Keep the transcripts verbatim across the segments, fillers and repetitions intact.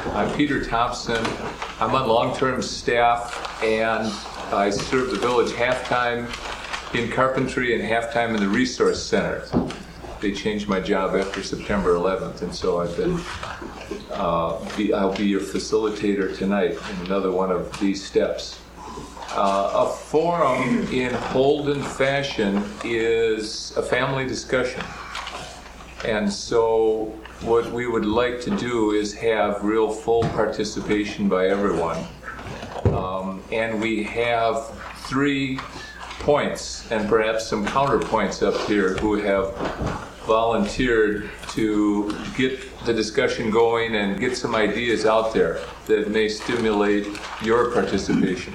I'm Peter Thompson. I'm on long-term staff, and I serve the village half-time in carpentry and half-time in the resource center. They changed my job after September eleventh, and so I've been, uh, be, I'll be your facilitator tonight in another one of these steps. Uh, a forum in Holden fashion is a family discussion. And so what we would like to do is have real full participation by everyone. Um, and we have three points and perhaps some counterpoints up here who have volunteered to get the discussion going and get some ideas out there that may stimulate your participation.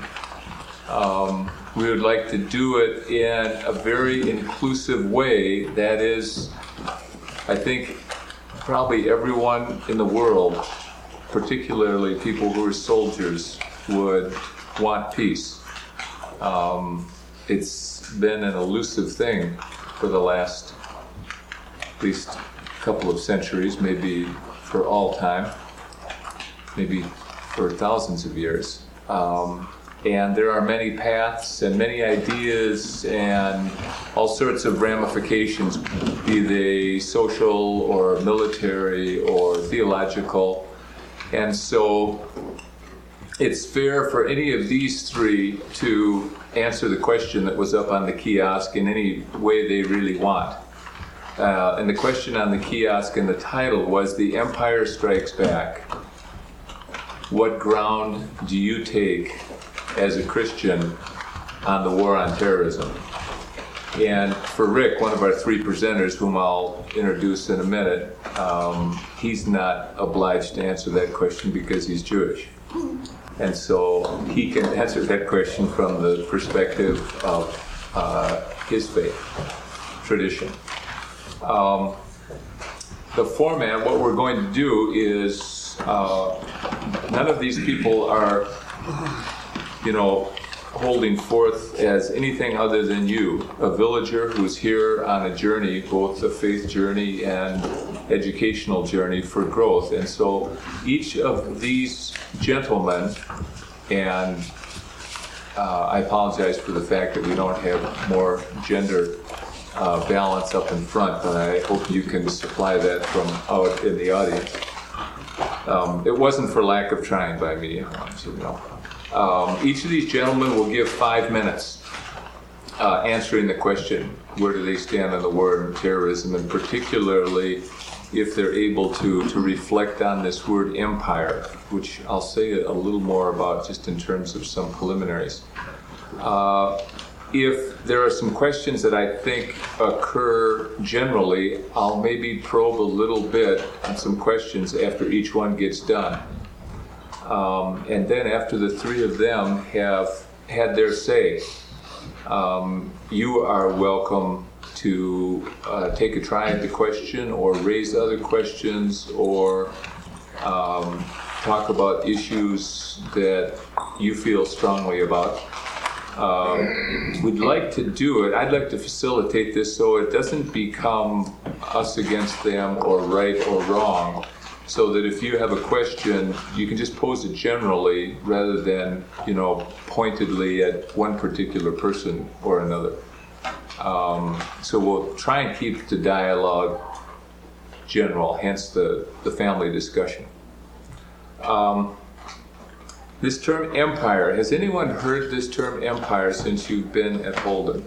Um, we would like to do it in a very inclusive way. That is, I think probably everyone in the world, particularly people who are soldiers, would want peace. Um, it's been an elusive thing for the last at least couple of centuries, maybe for all time, maybe for thousands of years. Um, And there are many paths and many ideas and all sorts of ramifications, be they social or military or theological. And so it's fair for any of these three to answer the question that was up on the kiosk in any way they really want. Uh, and the question on the kiosk and the title was "The Empire Strikes Back. What ground do you take as a Christian on the war on terrorism?" And for Rick, one of our three presenters, whom I'll introduce in a minute, um, he's not obliged to answer that question because he's Jewish. And so he can answer that question from the perspective of uh, his faith, tradition. Um, the format, what we're going to do is, uh, none of these people are you know, holding forth as anything other than you, a villager who's here on a journey, both a faith journey and educational journey for growth. And so each of these gentlemen, and uh, I apologize for the fact that we don't have more gender uh, balance up in front, but I hope you can supply that from out in the audience. Um, it wasn't for lack of trying by me, I want you to know. Um, each of these gentlemen will give five minutes uh, answering the question, where do they stand on the war on terrorism, and particularly if they're able to, to reflect on this word empire, which I'll say a little more about just in terms of some preliminaries. Uh, if there are some questions that I think occur generally, I'll maybe probe a little bit on some questions after each one gets done. Um, and then after the three of them have had their say, um, you are welcome to uh, take a try at the question or raise other questions or um, talk about issues that you feel strongly about. Um, we'd like to do it, I'd like to facilitate this so it doesn't become us against them or right or wrong, so that if you have a question, you can just pose it generally rather than, you know, pointedly at one particular person or another. Um, so we'll try and keep the dialogue general, hence the, the family discussion. Um, this term empire, has anyone heard this term empire since you've been at Holden?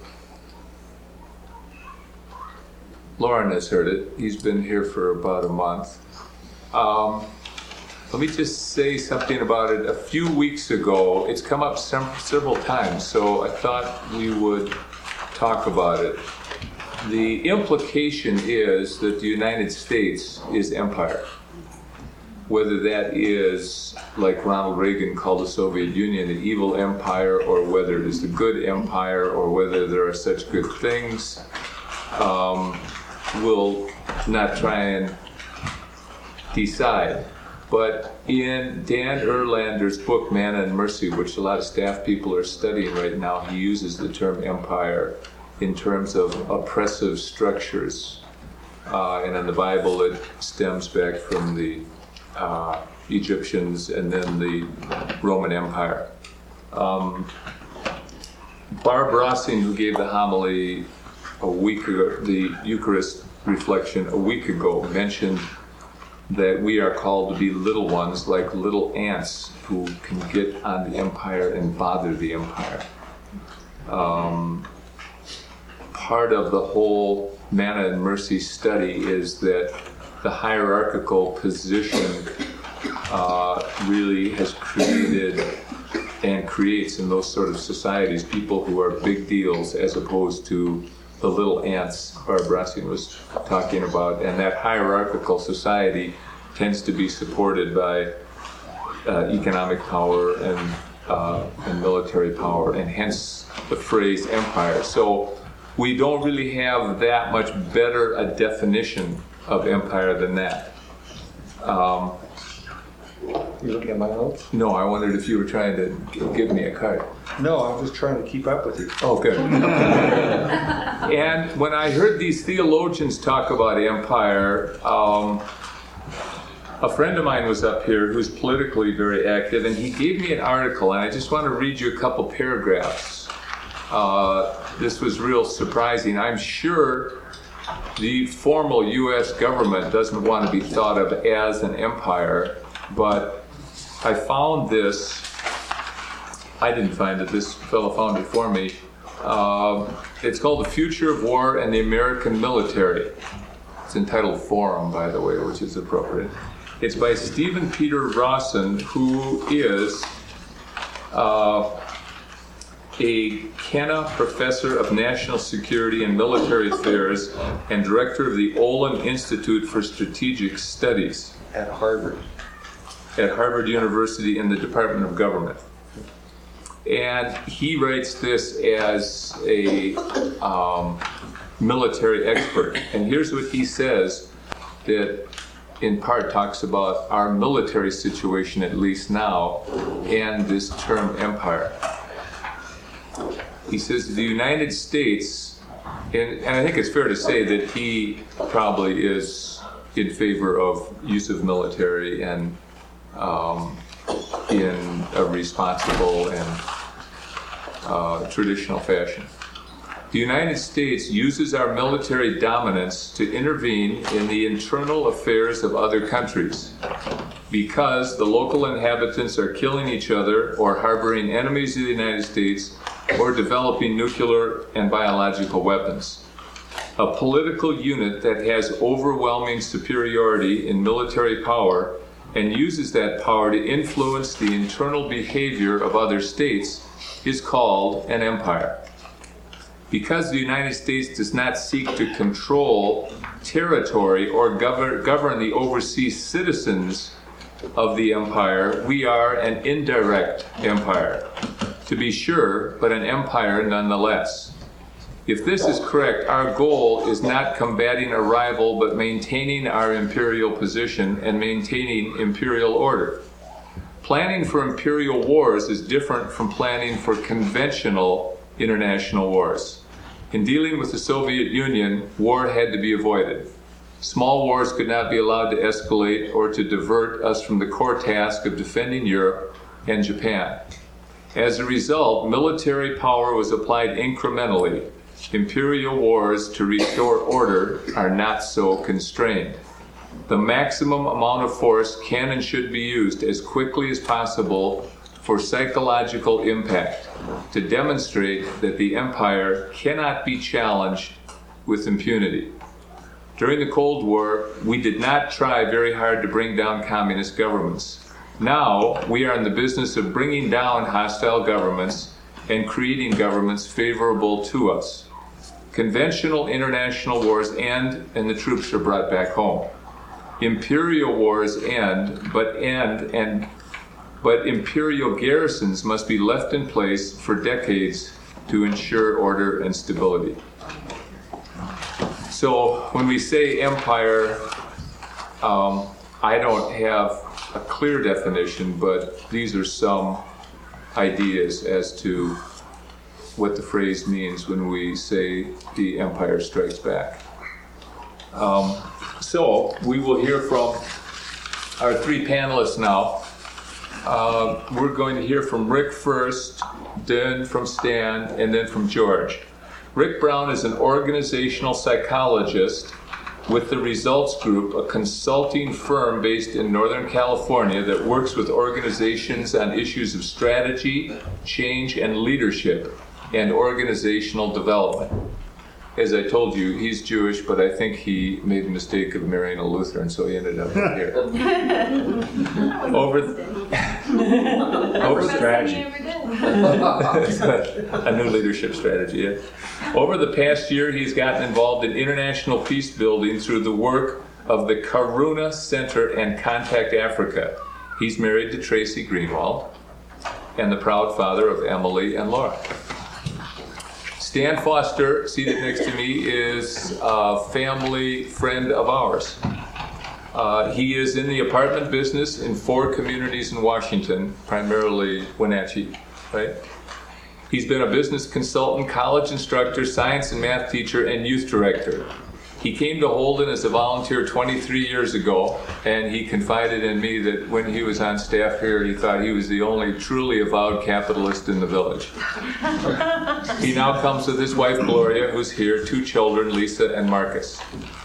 Lauren has heard it. He's been here for about a month. Um, let me just say something about it. A few weeks ago, it's come up some, several times, so I thought we would talk about it. The implication is that the United States is empire. Whether that is, like Ronald Reagan called the Soviet Union, an evil empire, or whether it is a good empire, or whether there are such good things, um, we'll not try and decide. But in Dan Erlander's book, Manna and Mercy, which a lot of staff people are studying right now, he uses the term empire in terms of oppressive structures. Uh, and in the Bible, it stems back from the uh, Egyptians, and then the Roman Empire. Um, Barb Rossing, who gave the homily a week ago, the Eucharist reflection a week ago, mentioned that we are called to be little ones, like little ants who can get on the empire and bother the empire. Um, part of the whole Manna and Mercy study is that the hierarchical position uh, really has created and creates in those sort of societies people who are big deals as opposed to the little ants Barb Rossing was talking about. And that hierarchical society tends to be supported by uh, economic power and, uh, and military power, and hence the phrase empire. So we don't really have that much better a definition of empire than that. Um, You looking at my notes? no, I wondered if you were trying to give me a card. No, I'm just trying to keep up with you. Oh, good. And when I heard these theologians talk about empire, um, a friend of mine was up here who's politically very active, and he gave me an article, and I just want to read you a couple paragraphs. Uh, this was real surprising. I'm sure the formal U S government doesn't want to be thought of as an empire, but I found this. I didn't find it. This fellow found it for me. Um, it's called The Future of War and the American Military. It's entitled Forum, by the way, which is appropriate. It's by Stephen Peter Rawson, who is uh, a Kenna Professor of National Security and Military Affairs and Director of the Olin Institute for Strategic Studies At Harvard. at Harvard University in the Department of Government. And he writes this as a um, military expert. And here's what he says that in part talks about our military situation, at least now, and this term empire. He says the United States, and, and I think it's fair to say that he probably is in favor of use of military and um, in a responsible and uh, traditional fashion. The United States uses our military dominance to intervene in the internal affairs of other countries because the local inhabitants are killing each other or harboring enemies of the United States or developing nuclear and biological weapons. A political unit that has overwhelming superiority in military power and uses that power to influence the internal behavior of other states is called an empire. Because the United States does not seek to control territory or govern, govern the overseas citizens of the empire, we are an indirect empire, to be sure, but an empire nonetheless. If this is correct, our goal is not combating a rival, but maintaining our imperial position and maintaining imperial order. Planning for imperial wars is different from planning for conventional international wars. In dealing with the Soviet Union, war had to be avoided. Small wars could not be allowed to escalate or to divert us from the core task of defending Europe and Japan. As a result, military power was applied incrementally. Imperial wars to restore order are not so constrained. The maximum amount of force can and should be used as quickly as possible for psychological impact, to demonstrate that the empire cannot be challenged with impunity. During the Cold War, we did not try very hard to bring down communist governments. Now, we are in the business of bringing down hostile governments and creating governments favorable to us. Conventional international wars end and the troops are brought back home. Imperial wars end, but end and but imperial garrisons must be left in place for decades to ensure order and stability. So when we say empire, um, I don't have a clear definition, but these are some ideas as to what the phrase means when we say the empire strikes back. Um, so we will hear from our three panelists now. Uh, we're going to hear from Rick first, then from Stan, and then from George. Rick Brown is an organizational psychologist with the Results Group, a consulting firm based in Northern California that works with organizations on issues of strategy, change, and leadership, and organizational development. As I told you, he's Jewish, but I think he made the mistake of marrying a Lutheran, so he ended up here. Over the, over the strategy. A new leadership strategy, yeah. Over the past year, he's gotten involved in international peace building through the work of the Karuna Center and Contact Africa. He's married to Tracy Greenwald and the proud father of Emily and Laura. Stan Foster, seated next to me, is a family friend of ours. Uh, he is in the apartment business in four communities in Washington, primarily Wenatchee, right? He's been a business consultant, college instructor, science and math teacher, and youth director. He came to Holden as a volunteer twenty-three years ago, and he confided in me that when he was on staff here, he thought he was the only truly avowed capitalist in the village. He now comes with his wife, Gloria, who's here, two children, Lisa and Marcus.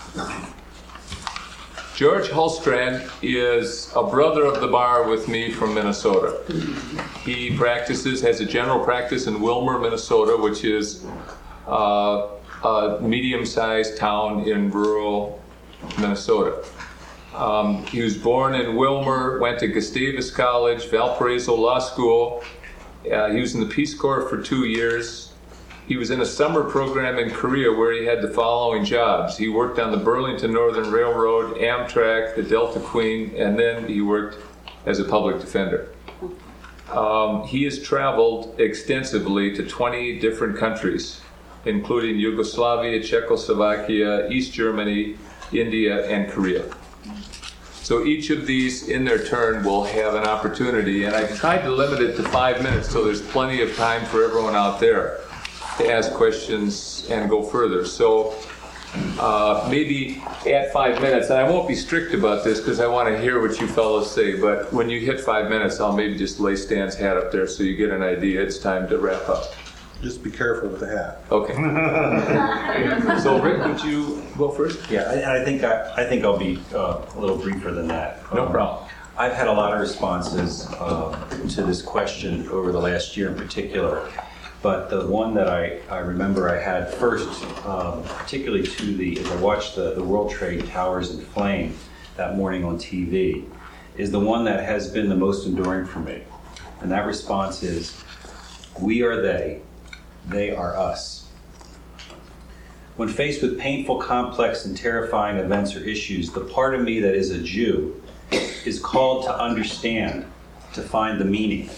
George Hulstrand is a brother of the bar with me from Minnesota. He practices, has a general practice in Wilmer, Minnesota, which is uh, a medium-sized town in rural Minnesota. Um, he was born in Wilmer, went to Gustavus College, Valparaiso Law School. Uh, he was in the Peace Corps for two years. He was in a summer program in Korea where he had the following jobs. He worked on the Burlington Northern Railroad, Amtrak, the Delta Queen, and then he worked as a public defender. Um, he has traveled extensively to twenty different countries, including Yugoslavia, Czechoslovakia, East Germany, India, and Korea. So each of these, in their turn, will have an opportunity, and I've tried to limit it to five minutes so there's plenty of time for everyone out there to ask questions and go further. So uh, maybe at five minutes, and I won't be strict about this because I want to hear what you fellows say, but when you hit five minutes, I'll maybe just lay Stan's hat up there so you get an idea. It's time to wrap up. Just be careful with the hat. Okay. So Rick, would you go first? Yeah, and I think I, I think I'll be uh, a little briefer than that. No Um, problem. I've had a lot of responses uh, to this question over the last year in particular, but the one that I, I remember I had first, um, particularly to the, as I watched the, the World Trade Towers in flame that morning on T V, is the one that has been the most enduring for me. And that response is, we are they, they are us. When faced with painful, complex, and terrifying events or issues, the part of me that is a Jew is called to understand, to find the meaning,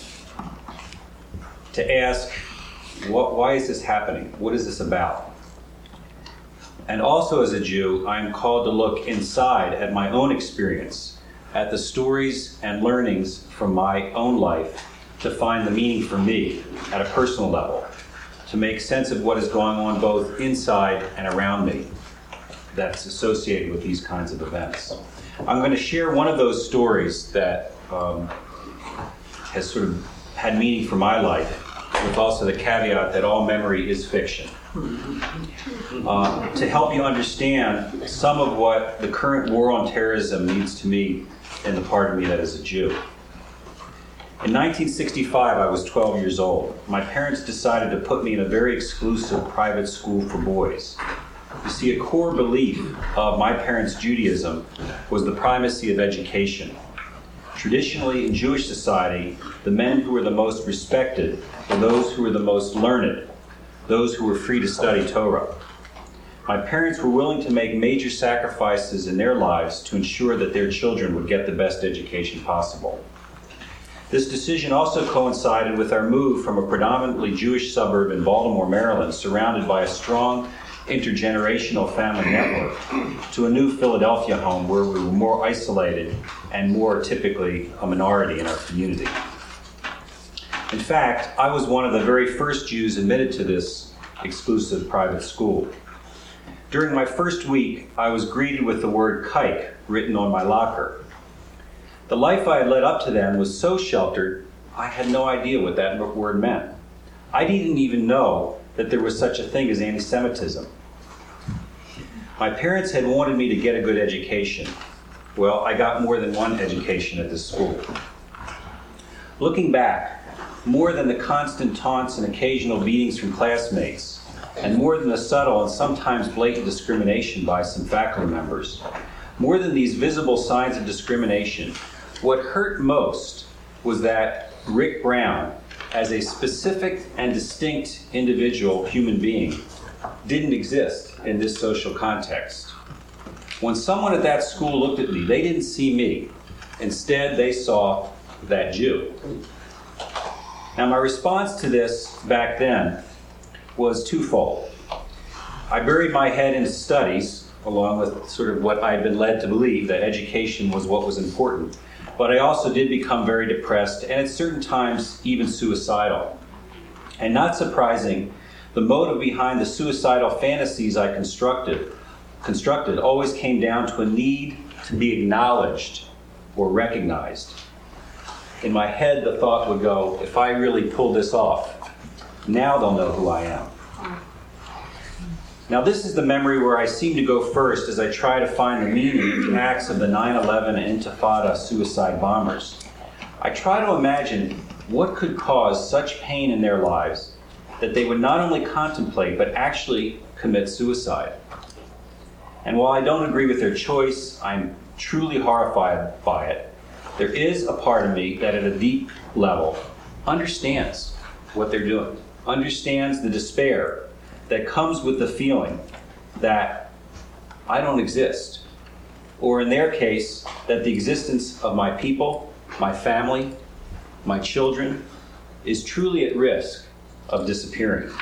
to ask, what, why is this happening? What is this about? And also as a Jew, I am called to look inside at my own experience, at the stories and learnings from my own life, to find the meaning for me at a personal level, to make sense of what is going on both inside and around me that's associated with these kinds of events. I'm going to share one of those stories that um, has sort of had meaning for my life, with also the caveat that all memory is fiction. Uh, to help you understand some of what the current war on terrorism means to me and the part of me that is a Jew. In nineteen sixty-five, I was twelve years old. My parents decided to put me in a very exclusive private school for boys. You see, a core belief of my parents' Judaism was the primacy of education. Traditionally, in Jewish society, the men who were the most respected were those who were the most learned, those who were free to study Torah. My parents were willing to make major sacrifices in their lives to ensure that their children would get the best education possible. This decision also coincided with our move from a predominantly Jewish suburb in Baltimore, Maryland, surrounded by a strong intergenerational family network, to a new Philadelphia home where we were more isolated and more typically a minority in our community. In fact, I was one of the very first Jews admitted to this exclusive private school. During my first week, I was greeted with the word kike written on my locker. The life I had led up to then was so sheltered, I had no idea what that word meant. I didn't even know that there was such a thing as anti-Semitism. My parents had wanted me to get a good education. Well, I got more than one education at this school. Looking back, more than the constant taunts and occasional beatings from classmates, and more than the subtle and sometimes blatant discrimination by some faculty members, more than these visible signs of discrimination, what hurt most was that Rick Brown, as a specific and distinct individual human being, didn't exist in this social context. When someone at that school looked at me, they didn't see me. Instead, they saw that Jew. Now, my response to this back then was twofold. I buried my head in studies, along with sort of what I had been led to believe, that education was what was important. But I also did become very depressed, and at certain times, even suicidal. And not surprising, the motive behind the suicidal fantasies I constructed, constructed always came down to a need to be acknowledged or recognized. In my head, the thought would go, if I really pull this off, now they'll know who I am. Now, this is the memory where I seem to go first as I try to find the meaning in the acts of the nine eleven and Intifada suicide bombers. I try to imagine what could cause such pain in their lives that they would not only contemplate, but actually commit suicide. And while I don't agree with their choice, I'm truly horrified by it. There is a part of me that at a deep level understands what they're doing, understands the despair that comes with the feeling that I don't exist, or in their case, that the existence of my people, my family, my children, is truly at risk of disappearing.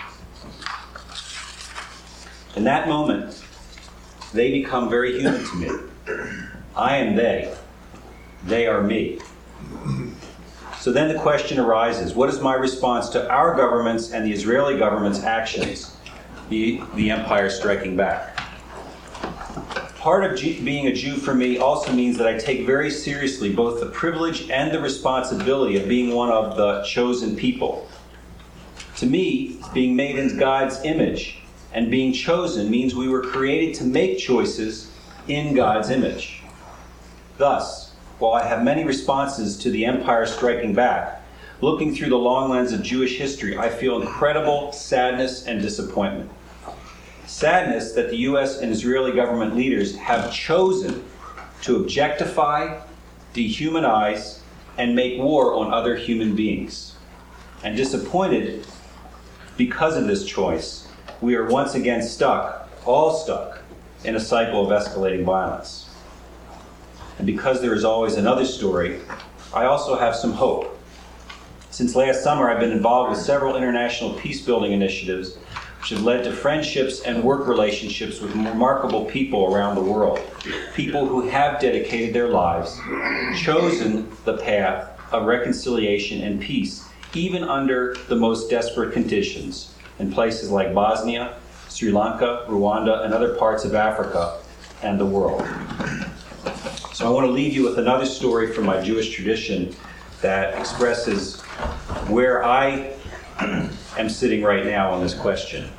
In that moment, they become very human to me. I am they. They are me. So then the question arises, what is my response to our government's and the Israeli government's actions, the, the empire striking back? Part of G- being a Jew for me also means that I take very seriously both the privilege and the responsibility of being one of the chosen people. To me, being made in God's image and being chosen means we were created to make choices in God's image. Thus, while I have many responses to the empire striking back, looking through the long lens of Jewish history, I feel incredible sadness and disappointment. Sadness that the U S and Israeli government leaders have chosen to objectify, dehumanize, and make war on other human beings. And disappointed because of this choice, we are once again stuck, all stuck, in a cycle of escalating violence. And because there is always another story, I also have some hope. Since last summer, I've been involved with several international peace-building initiatives which have led to friendships and work relationships with remarkable people around the world. People who have dedicated their lives, chosen the path of reconciliation and peace, even under the most desperate conditions in places like Bosnia, Sri Lanka, Rwanda, and other parts of Africa and the world. So I want to leave you with another story from my Jewish tradition that expresses where I am sitting right now on this question.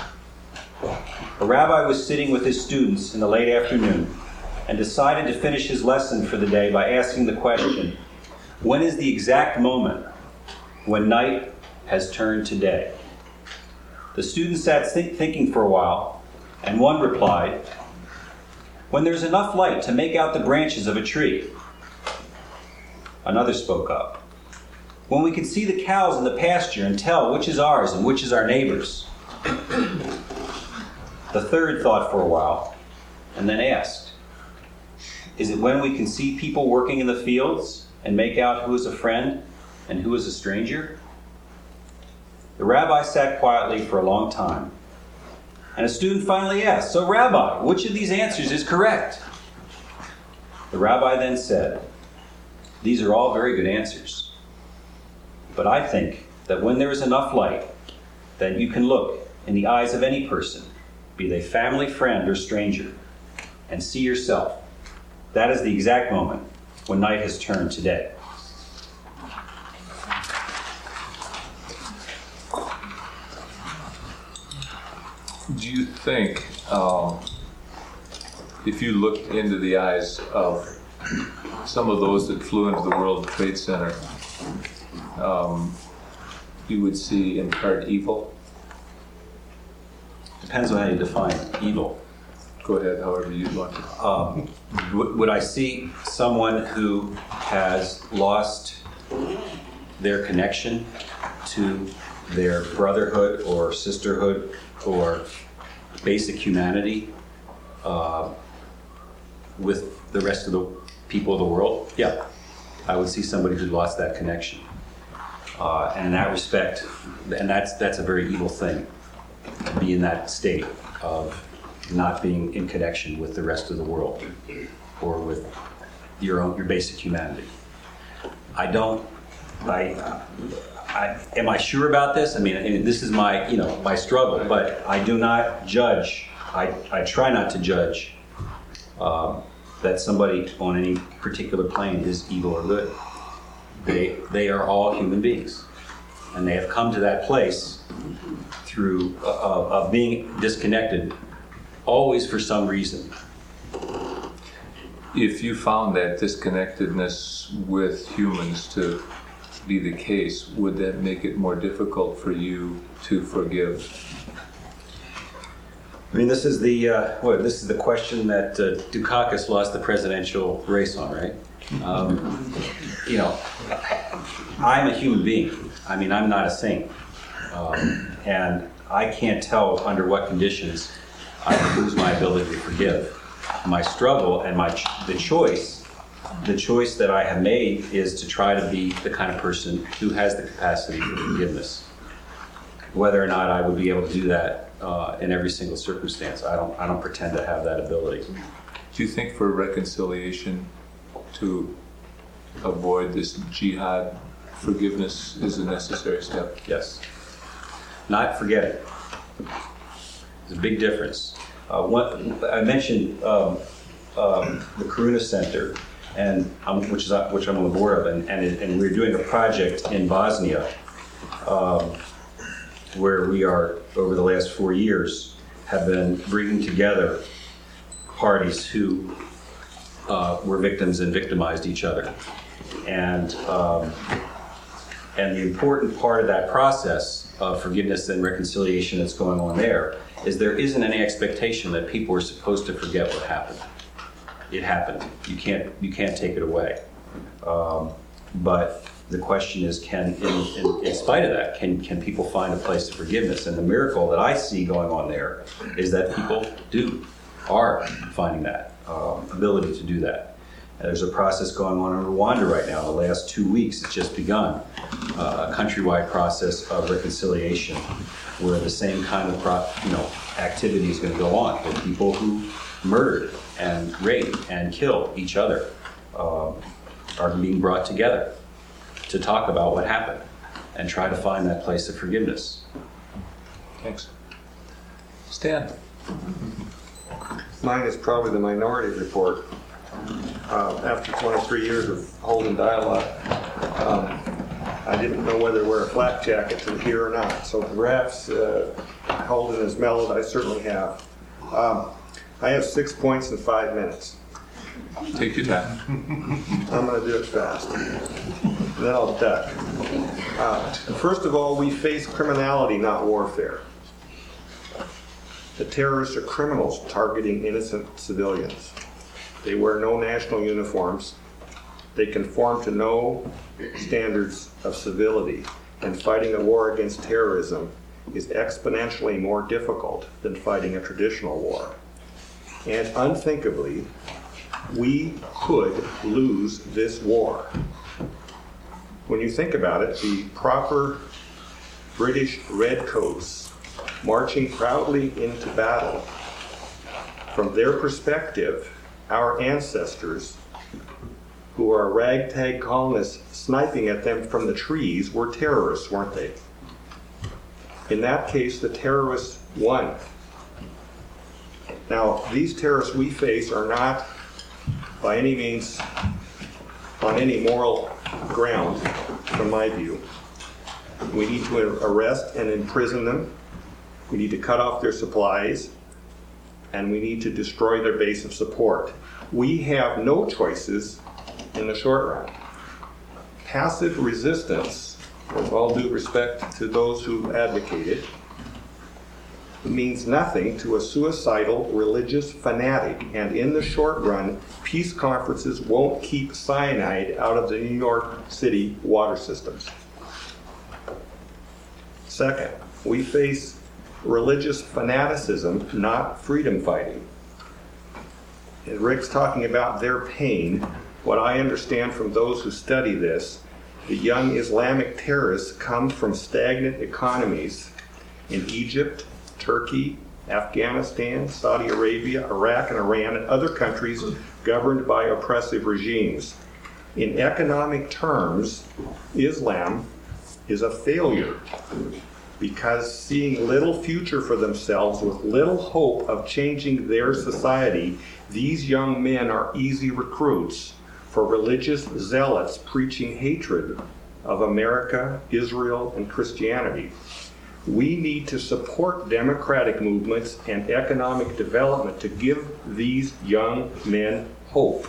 A rabbi was sitting with his students in the late afternoon and decided to finish his lesson for the day by asking the question, when is the exact moment when night has turned to day? The students sat th- thinking for a while, and one replied, when there's enough light to make out the branches of a tree. Another spoke up, when we can see the cows in the pasture and tell which is ours and which is our neighbor's. The third thought for a while, and then asked, is it when we can see people working in the fields and make out who is a friend and who is a stranger? The rabbi sat quietly for a long time, and a student finally asked, so Rabbi, which of these answers is correct? The rabbi then said, these are all very good answers. But I think that when there is enough light, that you can look in the eyes of any person, be they family, friend, or stranger, and see yourself. That is the exact moment when night has turned today. Do you think, um, if you looked into the eyes of some of those that flew into the World Trade Center, um, you would see in part evil? Depends on how you define evil. Go ahead, however you want to. Um, would, would I see someone who has lost their connection to their brotherhood or sisterhood or basic humanity uh, with the rest of the people of the world? Yeah, I would see somebody who lost that connection. Uh, and in that respect, and that's that's a very evil thing, to be in that state of not being in connection with the rest of the world or with your own your basic humanity. I don't. I. I, am I sure about this? I mean, and this is my, you know, my struggle, but I do not judge, I, I try not to judge um, that somebody on any particular plane is evil or good. They, they are all human beings, and they have come to that place through, uh, of, of being disconnected, always for some reason. If you found that disconnectedness with humans to be the case, would that make it more difficult for you to forgive? I mean, this is the uh, what? This is the question that uh, Dukakis lost the presidential race on, right? Um, you know, I'm a human being. I mean, I'm not a saint, um, and I can't tell under what conditions I would lose my ability to forgive. My struggle and my ch- the choice. The choice that I have made is to try to be the kind of person who has the capacity for forgiveness. Whether or not I would be able to do that uh, in every single circumstance, I don't. I don't pretend to have that ability. Do you think for reconciliation, to avoid this jihad, forgiveness is a necessary step? Yes. Not forgetting. There's a big difference. Uh, one, I mentioned um, um, the Karuna Center. And um, which is uh, which I'm on the board of, and and, it, and we're doing a project in Bosnia, um, where we are over the last four years have been bringing together parties who uh, were victims and victimized each other, and um, and the important part of that process of forgiveness and reconciliation that's going on there is there isn't any expectation that people are supposed to forget what happened. It happened. You can't you can't take it away. Um, but the question is, can in, in, in spite of that, can can people find a place of forgiveness? And the miracle that I see going on there is that people do are finding that um, ability to do that. And there's a process going on in Rwanda right now. The last two weeks, it's just begun uh, a countrywide process of reconciliation, where the same kind of pro, you know activity is going to go on with people who murdered and raped and killed each other uh, are being brought together to talk about what happened and try to find that place of forgiveness. Thanks. Stan? Mine is probably the Minority Report. Uh, after twenty-three years of holding dialogue, um, I didn't know whether to wear a flak jacket to here or not. So the Rafts uh, Holden is mellowed, I certainly have. Um, I have six points in five minutes. Take your time. I'm going to do it fast. And then I'll duck. Uh, first of all, we face criminality, not warfare. The terrorists are criminals targeting innocent civilians. They wear no national uniforms. They conform to no standards of civility. And fighting a war against terrorism is exponentially more difficult than fighting a traditional war. And unthinkably, we could lose this war. When you think about it, the proper British redcoats marching proudly into battle, from their perspective, our ancestors, who are ragtag colonists sniping at them from the trees, were terrorists, weren't they? In that case, the terrorists won. Now, these terrorists we face are not by any means on any moral ground, from my view. We need to arrest and imprison them. We need to cut off their supplies, and we need to destroy their base of support. We have no choices in the short run. Passive resistance, with all due respect to those who advocate it, means nothing to a suicidal religious fanatic, and in the short run, peace conferences won't keep cyanide out of the New York City water systems. Second, we face religious fanaticism, not freedom fighting. And Rick's talking about their pain. What I understand from those who study this, the young Islamic terrorists come from stagnant economies in Egypt, Turkey, Afghanistan, Saudi Arabia, Iraq, and Iran, and other countries governed by oppressive regimes. In economic terms, Islam is a failure because seeing little future for themselves with little hope of changing their society, these young men are easy recruits for religious zealots preaching hatred of America, Israel, and Christianity. We need to support democratic movements and economic development to give these young men hope.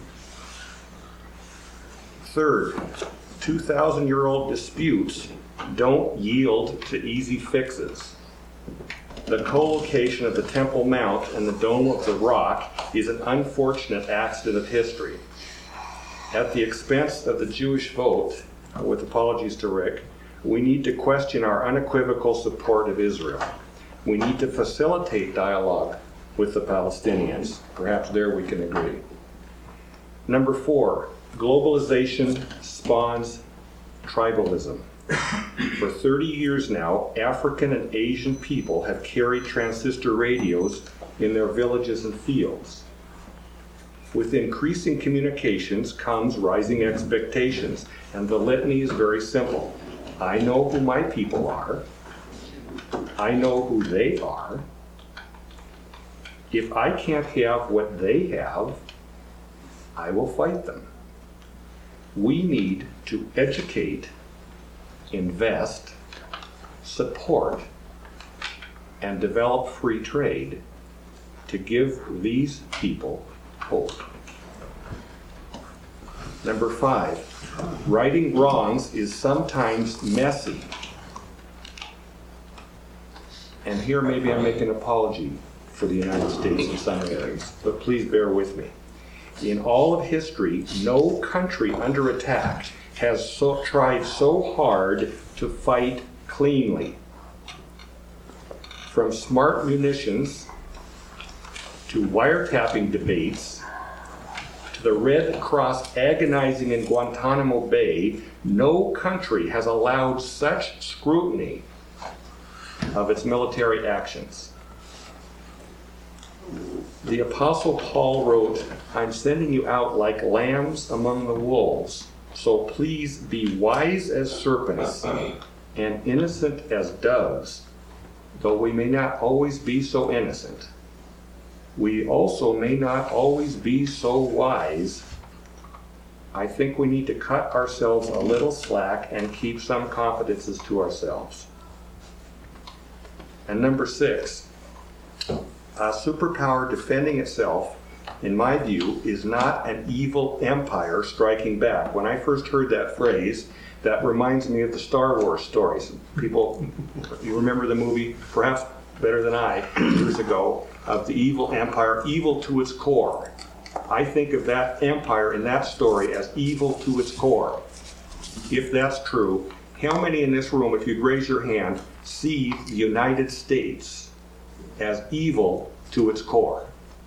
Third, two thousand year old disputes don't yield to easy fixes. The co-location of the Temple Mount and the Dome of the Rock is an unfortunate accident of history. At the expense of the Jewish vote, with apologies to Rick, we need to question our unequivocal support of Israel. We need to facilitate dialogue with the Palestinians. Perhaps there we can agree. Number four, globalization spawns tribalism. For thirty years now, African and Asian people have carried transistor radios in their villages and fields. With increasing communications comes rising expectations, and the litany is very simple. I know who my people are. I know who they are. If I can't have what they have, I will fight them. We need to educate, invest, support, and develop free trade to give these people hope. Number five, righting wrongs is sometimes messy. And here maybe I make an apology for the United States in some areas, but please bear with me. In all of history, no country under attack has so, tried so hard to fight cleanly. From smart munitions to wiretapping debates to the Red Cross agonizing in Guantanamo Bay, no country has allowed such scrutiny of its military actions. The Apostle Paul wrote, I'm sending you out like lambs among the wolves, so please be wise as serpents and innocent as doves, though we may not always be so innocent. We also may not always be so wise. I think we need to cut ourselves a little slack and keep some confidences to ourselves. And number six, a superpower defending itself, in my view, is not an evil empire striking back. When I first heard that phrase, that reminds me of the Star Wars stories. People, you remember the movie, perhaps better than I, years ago, of the evil empire, evil to its core. I think of that empire in that story as evil to its core. If that's true, how many in this room, if you'd raise your hand, see the United States as evil to its core?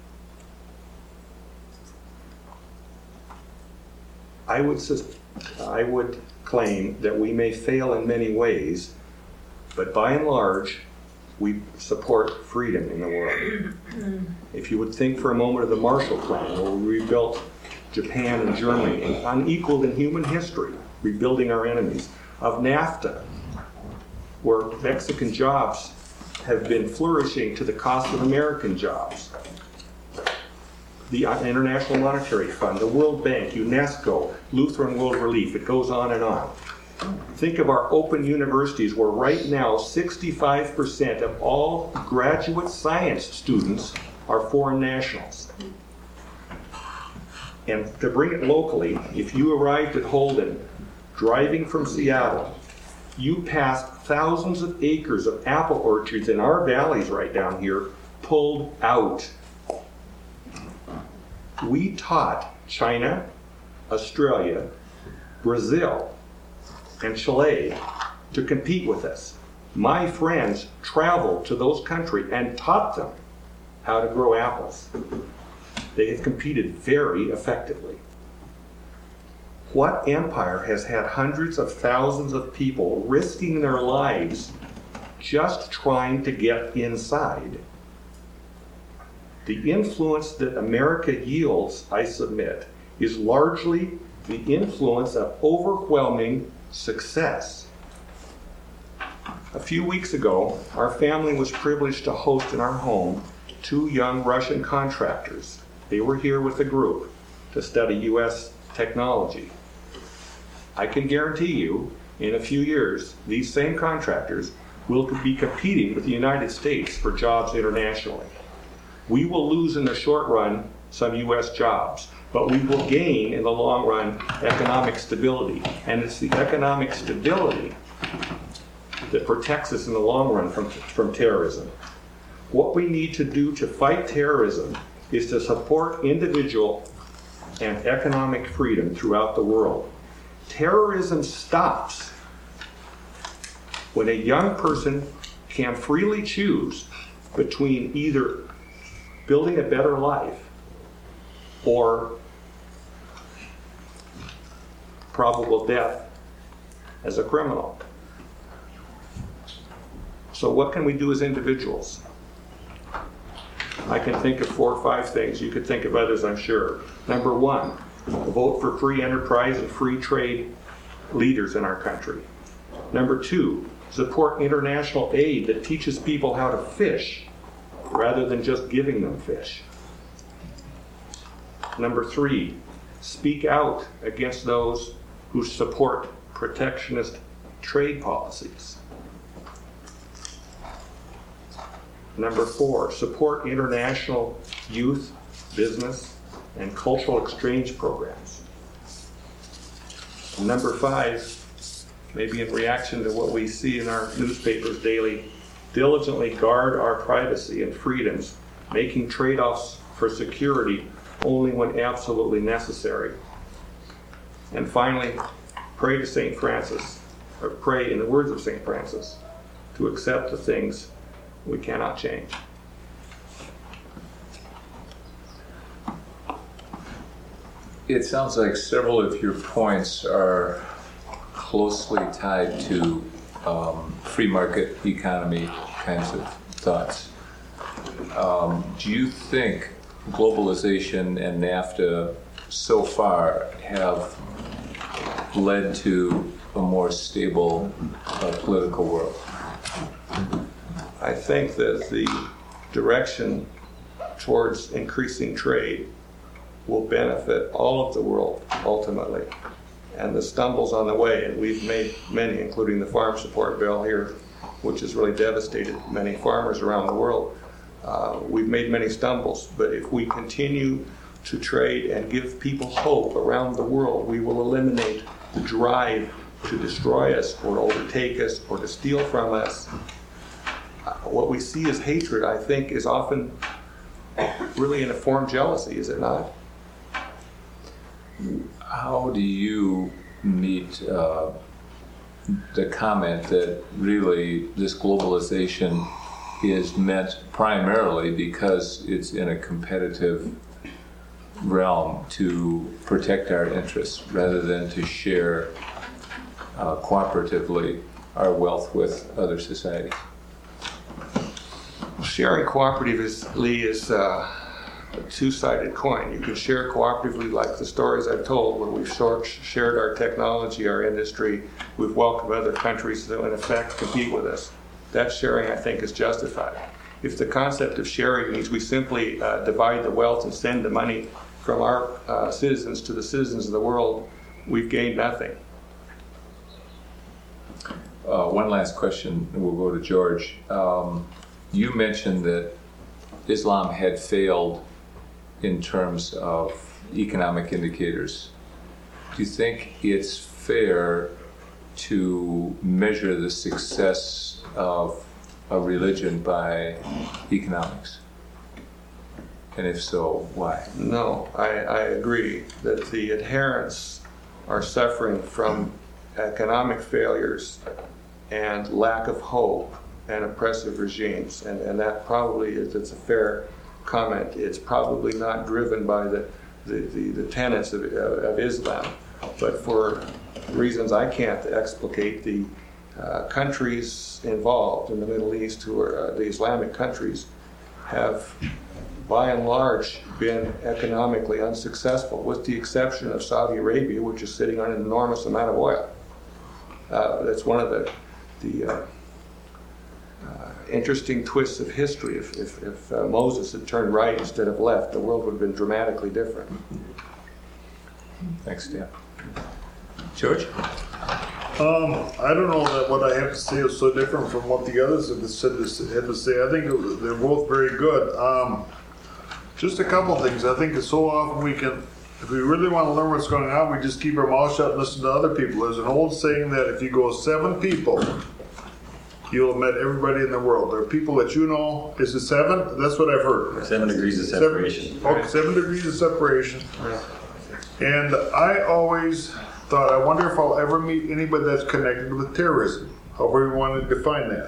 I would, I would claim that we may fail in many ways, but by and large, we support freedom in the world. If you would think for a moment of the Marshall Plan, where we rebuilt Japan and Germany, unequaled in human history, rebuilding our enemies, of NAFTA, where Mexican jobs have been flourishing to the cost of American jobs. the International Monetary Fund, the World Bank, UNESCO, Lutheran World Relief. It goes on and on. Think of our open universities where right now sixty-five percent of all graduate science students are foreign nationals. And to bring it locally, if you arrived at Holden driving from Seattle, you passed thousands of acres of apple orchards in our valleys right down here pulled out. We taught China, Australia, Brazil, and Chile to compete with us. My friends traveled to those countries and taught them how to grow apples. They have competed very effectively. What empire has had hundreds of thousands of people risking their lives just trying to get inside? The influence that America yields, I submit, is largely the influence of overwhelming success. A few weeks ago, our family was privileged to host in our home two young Russian contractors. They were here with a group to study U S technology. I can guarantee you, in a few years, these same contractors will be competing with the United States for jobs internationally. We will lose in the short run some U S jobs, but we will gain in the long run economic stability. And it's the economic stability that protects us in the long run from, from terrorism. What we need to do to fight terrorism is to support individual and economic freedom throughout the world. Terrorism stops when a young person can freely choose between either building a better life or probable death as a criminal. So what can we do as individuals? I can think of four or five things. You could think of others, I'm sure. Number one, vote for free enterprise and free trade leaders in our country. Number two, support international aid that teaches people how to fish rather than just giving them fish. Number three, speak out against those who support protectionist trade policies. Number four, support international youth, business, and cultural exchange programs. Number five, maybe in reaction to what we see in our newspapers daily, diligently guard our privacy and freedoms, making trade-offs for security only when absolutely necessary. And finally, pray to Saint Francis, or pray in the words of Saint Francis, to accept the things we cannot change. It sounds like several of your points are closely tied to um, free market economy kinds of thoughts. Um, do you think globalization and NAFTA so far have led to a more stable uh, political world? I think that the direction towards increasing trade will benefit all of the world ultimately. And the stumbles on the way, and we've made many, including the farm support bill here, which has really devastated many farmers around the world. Uh, we've made many stumbles, but if we continue to trade and give people hope around the world, we will eliminate the drive to destroy us or overtake us or to steal from us. Uh, what we see as hatred, I think, is often really in a form of jealousy, is it not? How do you meet uh, the comment that really this globalization is meant primarily because it's in a competitive realm to protect our interests rather than to share uh, cooperatively our wealth with other societies? Sharing cooperatively is uh, a two-sided coin. You can share cooperatively like the stories I've told where we've short, shared our technology, our industry, we've welcomed other countries to in effect compete with us. That sharing, I think, is justified. if the concept of sharing means we simply uh, divide the wealth and send the money from our uh, citizens to the citizens of the world, we've gained nothing. Uh, one last question, and we'll go to George. Um, you mentioned that Islam had failed in terms of economic indicators. Do you think it's fair to measure the success of a religion by economics? And if so, why? No, I, I agree that the adherents are suffering from economic failures and lack of hope and oppressive regimes, and, and that probably is it's a fair comment. It's probably not driven by the, the, the, the tenets of, of Islam, but for reasons I can't explicate, the uh, countries involved in the Middle East, who are uh, the Islamic countries, have by and large been economically unsuccessful, with the exception of Saudi Arabia, which is sitting on an enormous amount of oil. Uh, that's one of the, the uh, uh, interesting twists of history. If, if, if uh, Moses had turned right instead of left, the world would have been dramatically different. Thanks, Dan. George? Um, I don't know that what I have to say is so different from what the others have said had to say. I think it, they're both very good. Um, just a couple things. I think it's so often we can, if we really want to learn what's going on, we just keep our mouth shut and listen to other people. There's an old saying that if you go seven people, you'll have met everybody in the world. There are people that you know. Is it seven? That's what I've heard. Seven degrees of separation. Seven, okay, seven degrees of separation. And I always thought, I wonder if I'll ever meet anybody that's connected with terrorism, however you want to define that.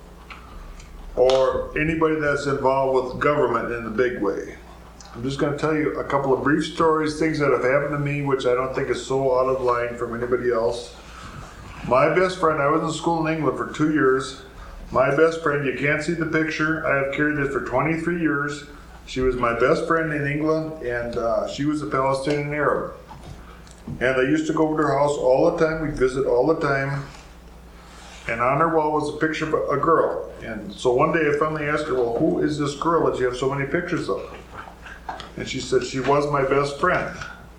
Or anybody that's involved with government in a big way. I'm just going to tell you a couple of brief stories, things that have happened to me, which I don't think is so out of line from anybody else. My best friend, I was in school in England for two years. My best friend, you can't see the picture, I have carried this for twenty-three years. She was my best friend in England, and uh, she was a Palestinian Arab. And I used to go over to her house all the time. We'd visit all the time. And on her wall was a picture of a girl. And so one day I finally asked her, well, who is this girl that you have so many pictures of? And she said, she was my best friend.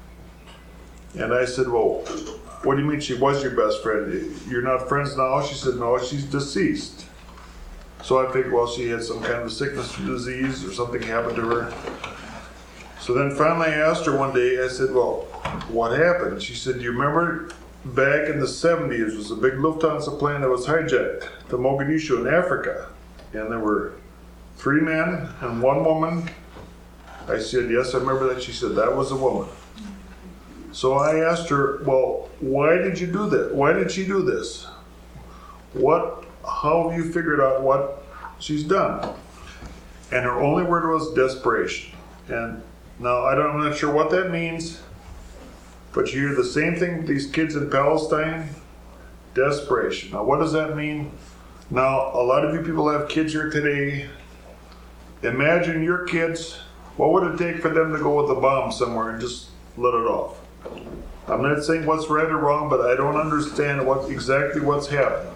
And I said, well, what do you mean she was your best friend? You're not friends now? She said, no, she's deceased. So I figured, well, she had some kind of sickness or disease or something happened to her. So then finally I asked her one day, I said, well, what happened? She said, do you remember back in the seventies, there was a big Lufthansa plane that was hijacked to Mogadishu in Africa. And there were three men and one woman. I said, yes, I remember that. She said, that was a woman. So I asked her, well, why did you do that? Why did she do this? What, how have you figured out what she's done? And her only word was desperation. And now I don't, I'm not sure what that means, but you hear the same thing with these kids in Palestine, desperation. Now what does that mean? Now a lot of you people have kids here today. Imagine your kids, what would it take for them to go with a bomb somewhere and just let it off? I'm not saying what's right or wrong, but I don't understand what exactly what's happening.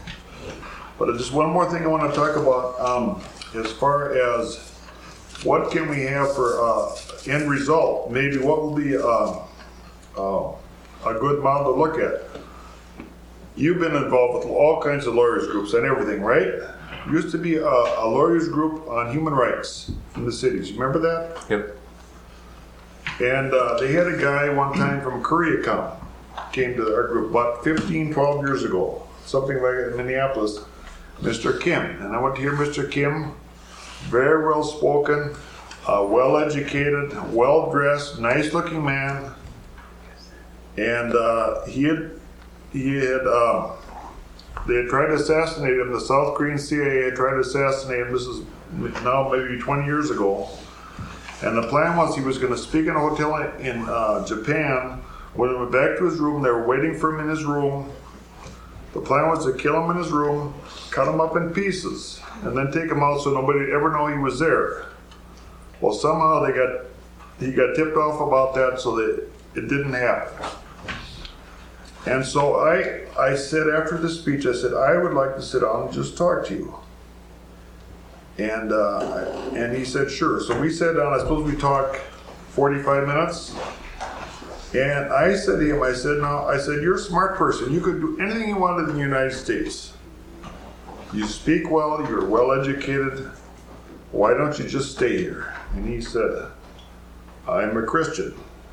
But just one more thing I want to talk about, um, as far as what can we have for uh, end result? Maybe what will be uh, uh, a good model to look at? You've been involved with all kinds of lawyers groups and everything, right? Used to be a, a lawyers group on human rights in the cities. You remember that? Yep. And uh, they had a guy one time from Koreatown came to our group about fifteen, twelve years ago, something like that in Minneapolis, Mister Kim. And I went to hear Mister Kim, very well spoken, uh, well educated, well dressed, nice looking man. And uh, he had, he had, uh, they had tried to assassinate him. The South Korean C I A had tried to assassinate him. This is now maybe twenty years ago. And the plan was he was going to speak in a hotel in uh, Japan. When he went back to his room, they were waiting for him in his room. The plan was to kill him in his room, cut him up in pieces, and then take him out so nobody would ever know he was there. Well, somehow they got he got tipped off about that, so that it didn't happen. And so I I said after the speech, I said, I would like to sit down and just talk to you. And uh, and he said, sure. So we sat down. I suppose we talked forty-five minutes. And I said to him, I said, no, I said, you're a smart person. You could do anything you wanted in the United States. You speak well. You're well educated. Why don't you just stay here? And he said, I'm a Christian.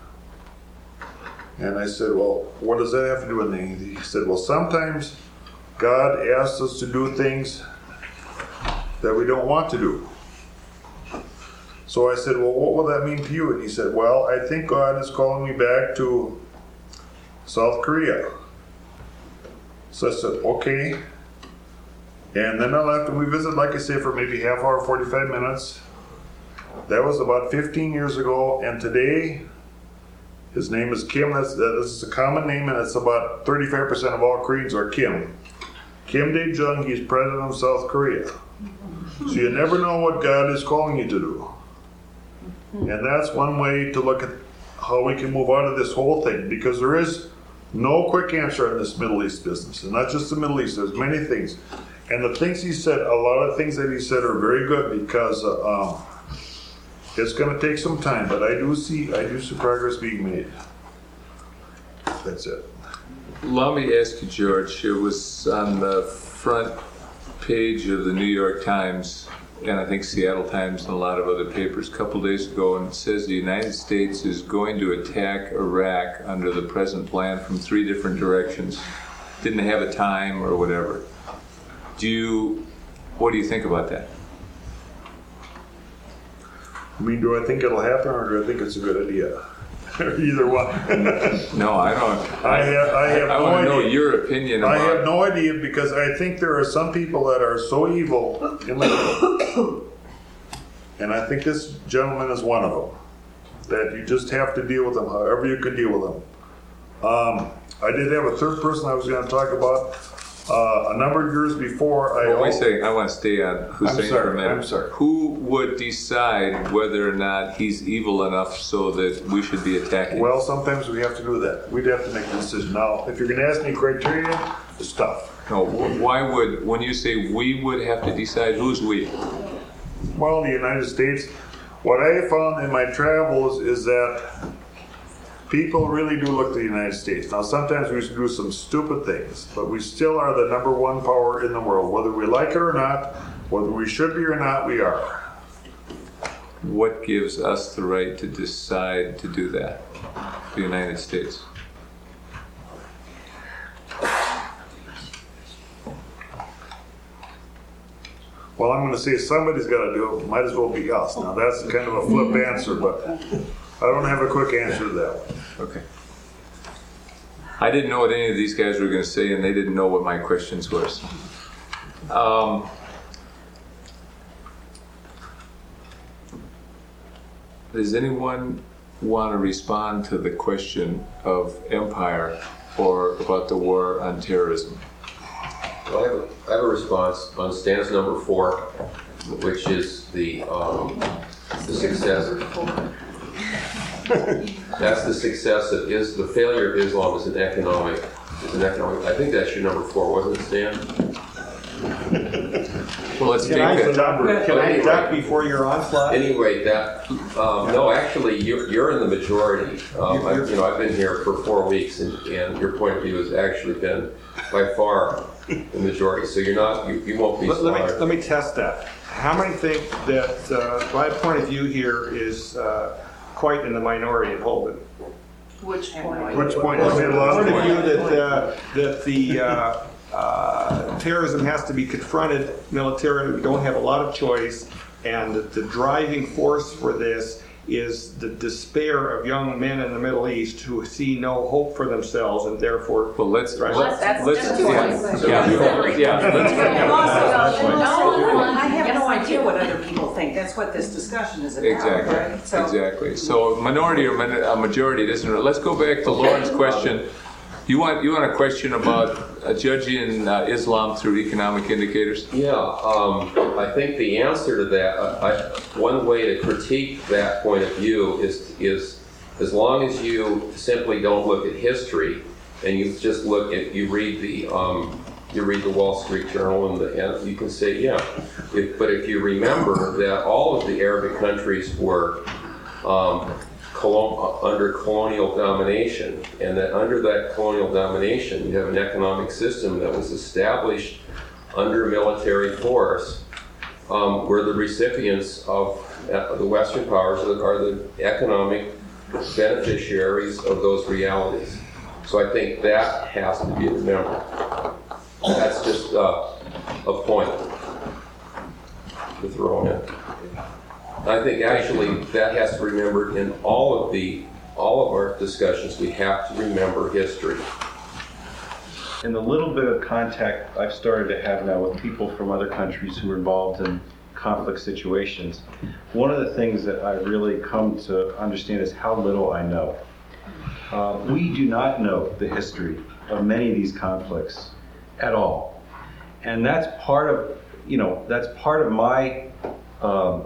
And I said, well, what does that have to do with anything? He said, well, sometimes God asks us to do things that we don't want to do. So I said, well, what will that mean to you? And he said, well, I think God is calling me back to South Korea. So I said, okay. And then I left and we visited, like I say, for maybe half hour, forty-five minutes. That was about fifteen years ago. And today, his name is Kim. That's, this is a common name, and it's about thirty-five percent of all Koreans are Kim. Kim Dae-jung, he's president of South Korea. So you never know what God is calling you to do. And that's one way to look at how we can move out of this whole thing, because there is no quick answer in this Middle East business. And not just the Middle East, there's many things. And the things he said, a lot of things that he said are very good, because uh, um, it's going to take some time, but I do see, I do see progress being made. That's it. Let me ask you, George, it was on the front page of the New York Times, and I think Seattle Times and a lot of other papers a couple days ago, and it says the United States is going to attack Iraq under the present plan from three different directions. Didn't have a time or whatever. Do you, what do you think about that? I mean, do I think it'll happen, or do I think it's a good idea? Either one. No, I don't. I have, I have I no want to know idea. your opinion I about have no idea, because I think there are some people that are so evil in the world, and I think this gentleman is one of them, that you just have to deal with them however you can deal with them. Um, I did have a third person I was going to talk about. Uh, a number of years before, I... Well, wait a second, I want to stay on Hussein I'm sorry, for a minute. I'm sorry. Who would decide whether or not he's evil enough so that we should be attacking? Well, sometimes we have to do that. We'd have to make a decision. Now, if you're going to ask me criteria, it's tough. No, wh- why would, when you say we would have to decide, who's we? Well, the United States, what I have found in my travels is that people really do look to the United States. Now, sometimes we do some stupid things, but we still are the number one power in the world. Whether we like it or not, whether we should be or not, we are. What gives us the right to decide to do that? The United States. Well, I'm going to say somebody's got to do it. Might as well be us. Now, that's kind of a flip answer, but I don't have a quick answer to that one. Okay. I didn't know what any of these guys were going to say, and they didn't know what my questions was. Um, does anyone want to respond to the question of empire or about the war on terrorism? Well, I have, a, I have a response on stanza number four, which is the um, the success. That's the success that is the failure of Islam is an economic. Is an economic. I think that's your number four, wasn't it, Stan? Well, let's Can I, take that. number, can I duck before your onslaught? Anyway, that um, no, actually, you're, you're in the majority. Um, I've, you know, I've been here for four weeks, and, and your point of view has actually been by far the majority. So you're not, you, you won't be Let, let me slaughtered. let me test that. How many think that uh, my point of view here is uh, quite in the minority at Holden? Which point? Which point? You made a lot of Point of view points. that uh, that the uh, uh, terrorism has to be confronted militarily. We don't have a lot of choice, and that the driving force for this is the despair of young men in the Middle East who see no hope for themselves, and therefore. Well, let's Right. let's That's let's just yeah, one. yeah, yeah, let's No, I have no idea what other people think. That's what this discussion is about, Exactly, right? So- exactly. So minority or min- a majority doesn't. Let's go back to Lauren's question. You want you want a question about uh, judging uh, Islam through economic indicators? Yeah, um, I think the answer to that, I, I, one way to critique that point of view is is as long as you simply don't look at history and you just look at you read the um, you read the Wall Street Journal, and, the, and you can say, yeah. If, but if you remember that all of the Arabic countries were um, colon, under colonial domination, and that under that colonial domination, you have an economic system that was established under military force, um, where the recipients of uh, the Western powers are, are the economic beneficiaries of those realities. So I think that has to be remembered. That's just uh, a point to throw in. I think actually that has to be remembered in all of the all of our discussions. We have to remember history. In the little bit of contact I've started to have now with people from other countries who are involved in conflict situations, one of the things that I've really come to understand is how little I know. Uh, we do not know the history of many of these conflicts at all. And that's part of, you know, that's part of my, um,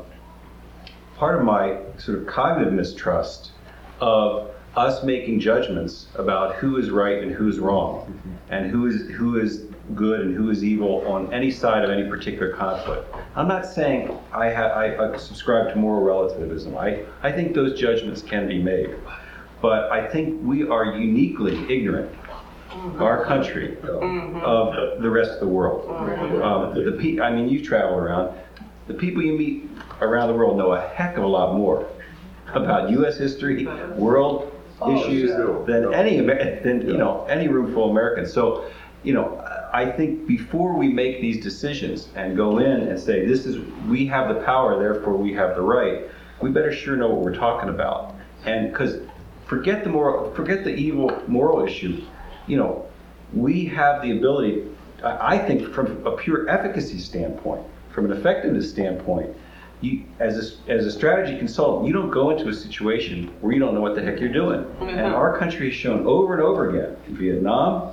part of my sort of cognitive mistrust of us making judgments about who is right and who's wrong, and who is who is good and who is evil on any side of any particular conflict. I'm not saying I, ha- I, I subscribe to moral relativism. I, I think those judgments can be made. But I think we are uniquely ignorant, mm-hmm. our country, mm-hmm. of the rest of the world. Mm-hmm. Um, the, the pe- I mean, you travel around. The people you meet around the world know a heck of a lot more about U S history, world oh, issues sure. than any than you know any room full of Americans. So, you know, I think before we make these decisions and go in and say this is we have the power, therefore we have the right, we better sure know what we're talking about. And because forget the moral, forget the evil moral issue. You know, we have the ability. I think from a pure efficacy standpoint, from an effectiveness standpoint. You, as a, as a strategy consultant, you don't go into a situation where you don't know what the heck you're doing. Mm-hmm. And our country has shown over and over again, in Vietnam,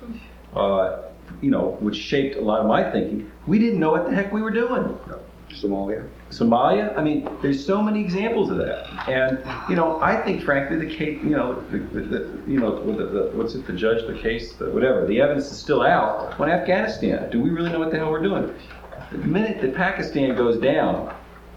uh, you know, which shaped a lot of my thinking, we didn't know what the heck we were doing. Somalia. Somalia, I mean, there's so many examples of that. And, you know, I think, frankly, the case, you know, the, the, you know, the, the, what's it, the judge, the case, the whatever, the evidence is still out on Afghanistan. Do we really know what the hell we're doing? The minute that Pakistan goes down,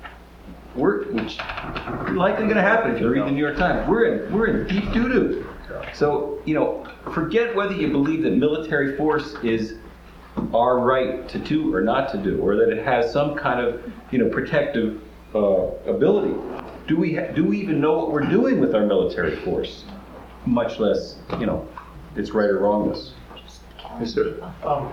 We're, which is likely going to happen if you read the New York Times. We're in, we're in deep doo-doo. So, you know, forget whether you believe that military force is our right to do or not to do, or that it has some kind of, you know, protective uh, ability. Do we ha- do we even know what we're doing with our military force? Much less, you know, its right or wrongness. Yes, sir. Um,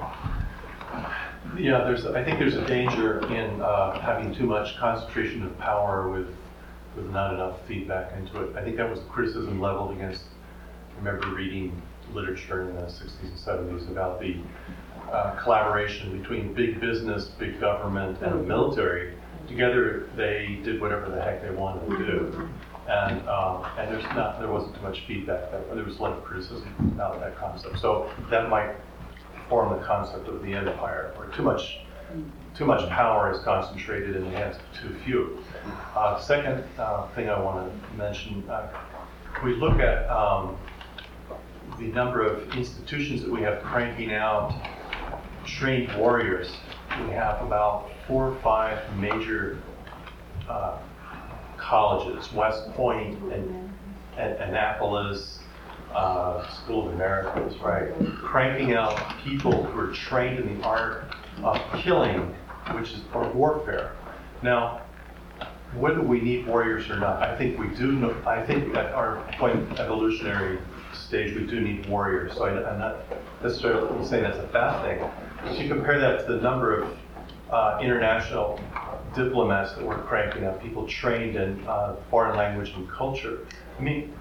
Yeah, there's. I think there's a danger in uh, having too much concentration of power with with not enough feedback into it. I think that was the criticism leveled against. I remember reading literature in the sixties and seventies about the uh, collaboration between big business, big government, and the military. Together, they did whatever the heck they wanted to do, and um, and there's not there wasn't too much feedback. There, there was a lot of criticism about that concept. So that might form the concept of the empire, where too much, too much power is concentrated in the hands of too few. Uh, second uh, thing I want to mention, uh, we look at um, the number of institutions that we have cranking out trained warriors. We have about four or five major uh, colleges: West Point and, and Annapolis. Uh, School of Americas, right? Cranking out people who are trained in the art of killing, which is or warfare. Now, whether we need warriors or not, I think we do. Know, I think at our point evolutionary stage, we do need warriors. So I, I'm not necessarily saying that's a bad thing. If you compare that to the number of uh, international diplomats that we're cranking out, people trained in uh, foreign language and culture. I mean.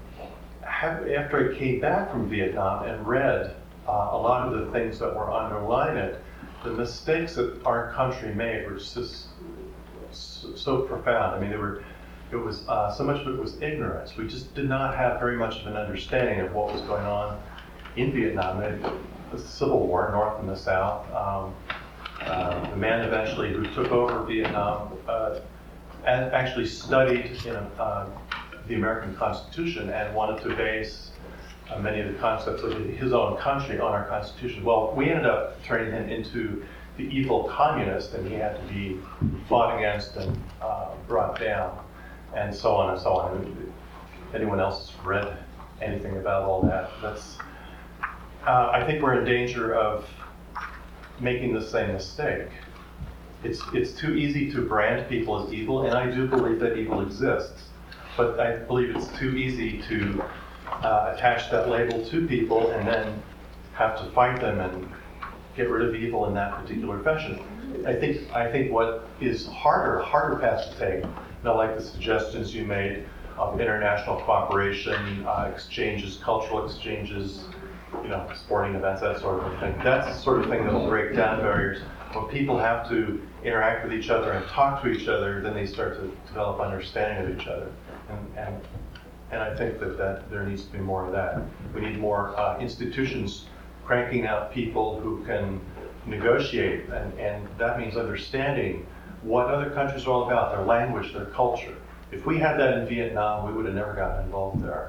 After I came back from Vietnam and read uh, a lot of the things that were underlying it, the mistakes that our country made were just so, so profound. I mean, they were, it was uh, so much of it was ignorance. We just did not have very much of an understanding of what was going on in Vietnam. The Civil War, North and the South. Um, uh, the man eventually who took over Vietnam uh, and actually studied in a, uh, the American Constitution and wanted to base uh, many of the concepts of his own country on our Constitution. Well, we ended up turning him into the evil communist, and he had to be fought against and uh, brought down, and so on and so on. If anyone else has read anything about all that, that's, uh, I think we're in danger of making the same mistake. It's, it's too easy to brand people as evil, and I do believe that evil exists. But I believe it's too easy to uh, attach that label to people and then have to fight them and get rid of evil in that particular fashion. I think I think what is harder, harder path to take, and I like the suggestions you made of international cooperation, uh, exchanges, cultural exchanges, you know, sporting events, that sort of thing. That's the sort of thing that will break down barriers. When people have to interact with each other and talk to each other, then they start to develop understanding of each other. And, and, and I think that, that there needs to be more of that. We need more uh, institutions cranking out people who can negotiate, and, and that means understanding what other countries are all about, their language, their culture. If we had that in Vietnam, we would have never gotten involved there.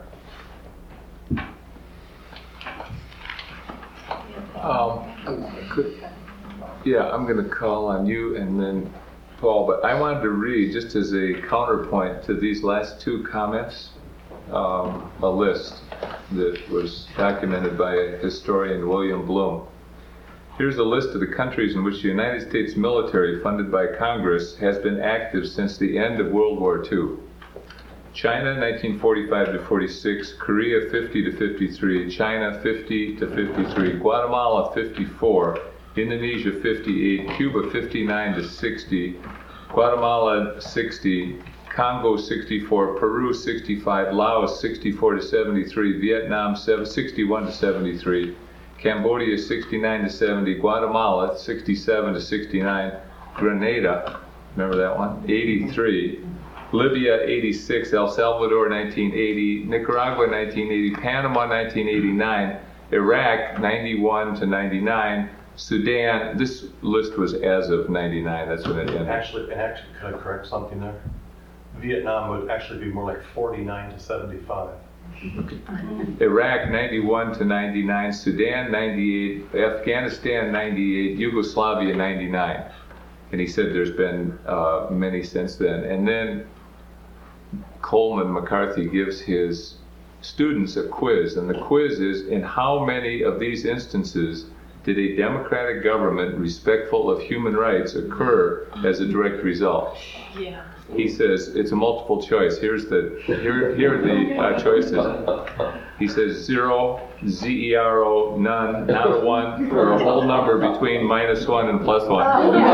Um, could, yeah, I'm going to call on you and then Paul, but I wanted to read, just as a counterpoint to these last two comments, um, a list that was documented by historian William Bloom. Here's a list of the countries in which the United States military, funded by Congress, has been active since the end of World War Two. China, nineteen forty-five to forty-six, Korea, fifty to fifty-three, China, fifty to fifty-three, Guatemala, fifty-four, Indonesia, fifty-eight, Cuba, fifty-nine to sixty, Guatemala, sixty, Congo, sixty-four, Peru, sixty-five, Laos, sixty-four to seventy-three, Vietnam, sixty-one to seventy-three, Cambodia, sixty-nine to seventy, Guatemala, sixty-seven to sixty-nine, Grenada, remember that one, eighty-three, Libya, eighty-six, El Salvador, nineteen eighty, Nicaragua, nineteen eighty, Panama, nineteen eighty-nine, Iraq, ninety-one to ninety-nine, Sudan, this list was as of ninety-nine, that's when it ended. Actually, and actually, could I correct something there? Vietnam would actually be more like forty-nine to seventy-five. Iraq, ninety-one to ninety-nine, Sudan, ninety-eight, Afghanistan, ninety-eight, Yugoslavia, ninety-nine. And he said there's been uh, many since then. And then Coleman McCarthy gives his students a quiz, and the quiz is, in how many of these instances did a democratic government respectful of human rights occur as a direct result? Yeah. He says it's a multiple choice. Here's the here here are the uh, choices. He says zero, zero, none, not a one, or a whole number between minus one and plus one.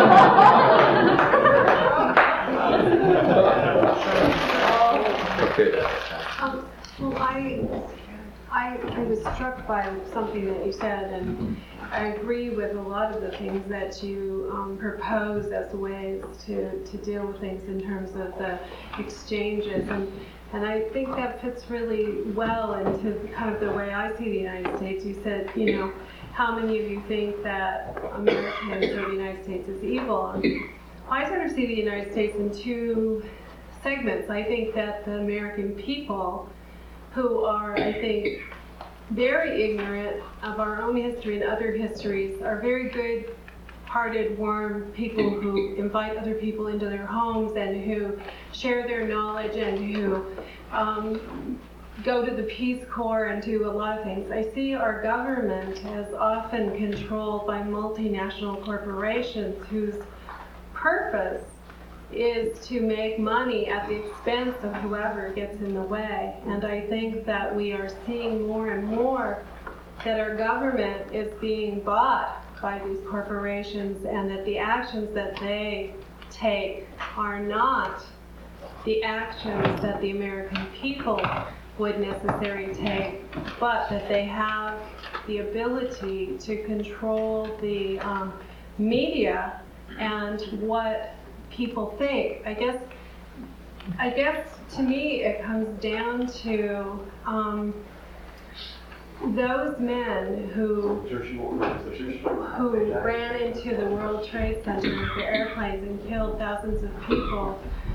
Okay. Um, well, I, I, I was struck by something that you said, and I agree with a lot of the things that you um, proposed as ways to, to deal with things in terms of the exchanges. And, and I think that fits really well into kind of the way I see the United States. You said, you know, how many of you think that Americans or the United States is evil? And I sort of see the United States in two segments. I think that the American people, who are, I think, very ignorant of our own history and other histories, are very good-hearted, warm people who invite other people into their homes and who share their knowledge and who um, go to the Peace Corps and do a lot of things. I see our government as often controlled by multinational corporations whose purpose is to make money at the expense of whoever gets in the way. And I think that we are seeing more and more that our government is being bought by these corporations, and that the actions that they take are not the actions that the American people would necessarily take, but that they have the ability to control the um, media and what people think. I guess, I guess to me it comes down to um, those men who who ran into the World Trade Center with their airplanes and killed thousands of people.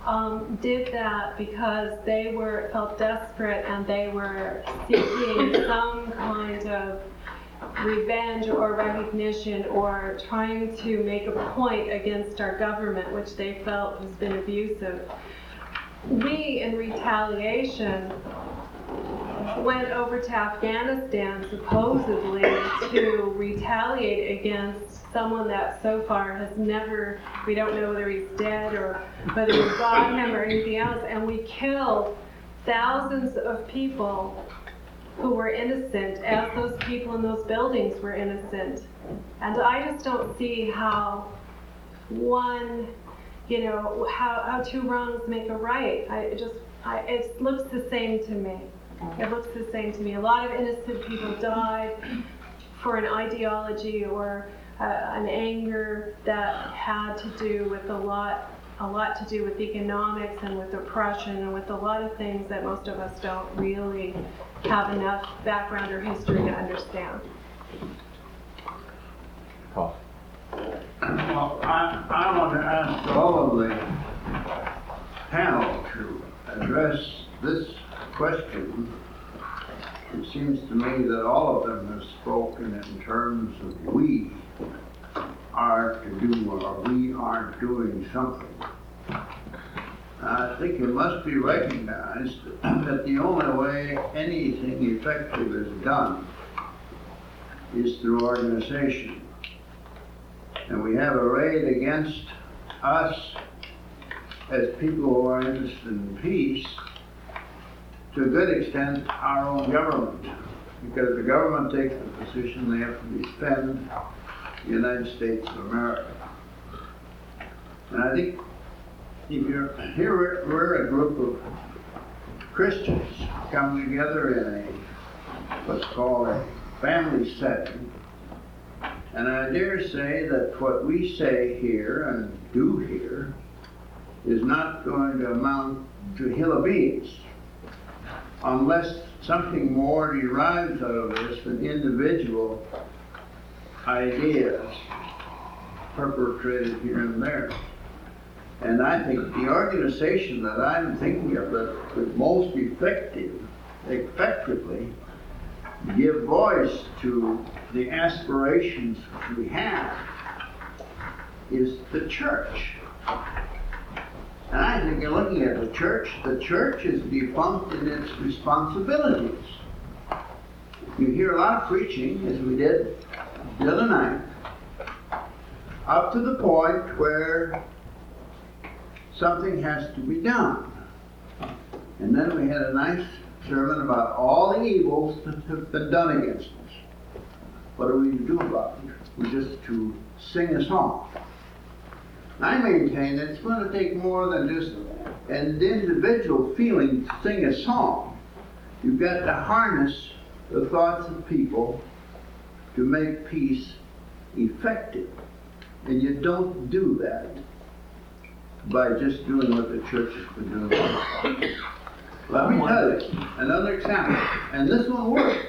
um, did that because they were felt desperate and they were seeking some kind of revenge or recognition or trying to make a point against our government, which they felt has been abusive. We, in retaliation, went over to Afghanistan supposedly to retaliate against someone that so far has never, we don't know whether he's dead or whether we got him or anything else, and we killed thousands of people who were innocent, as those people in those buildings were innocent. And I just don't see how one, you know, how, how two wrongs make a right. I it just, I, it looks the same to me. It looks the same to me. A lot of innocent people died for an ideology or uh, an anger that had to do with a lot, a lot to do with economics and with oppression and with a lot of things that most of us don't really have enough background or history to understand. Paul. Well, I, I want to ask all of the panel to address this question. It seems to me that all of them have spoken in terms of we are to do or we aren't doing something. I think it must be recognized that the only way anything effective is done is through organization. And we have arrayed against us as people who are interested in peace, to a good extent, our own government. Because the government takes the position they have to defend the United States of America. And I think if you're, here we're, we're a group of Christians coming together in a, what's called a family setting. And I dare say that what we say here and do here is not going to amount to hill of beans unless something more derives out of this than individual ideas perpetrated here and there. And I think the organization that I'm thinking of that would most effective, effectively give voice to the aspirations which we have is the church. And I think in looking at the church, the church is defunct in its responsibilities. You hear a lot of preaching, as we did the other night, up to the point where something has to be done. And then we had a nice sermon about all the evils that have been done against us. What are we to do about it? We're just to sing a song. I maintain that it's going to take more than just an individual feeling to sing a song. You've got to harness the thoughts of people to make peace effective. And you don't do that by just doing what the church has been doing. Let me tell you another example, and this one worked.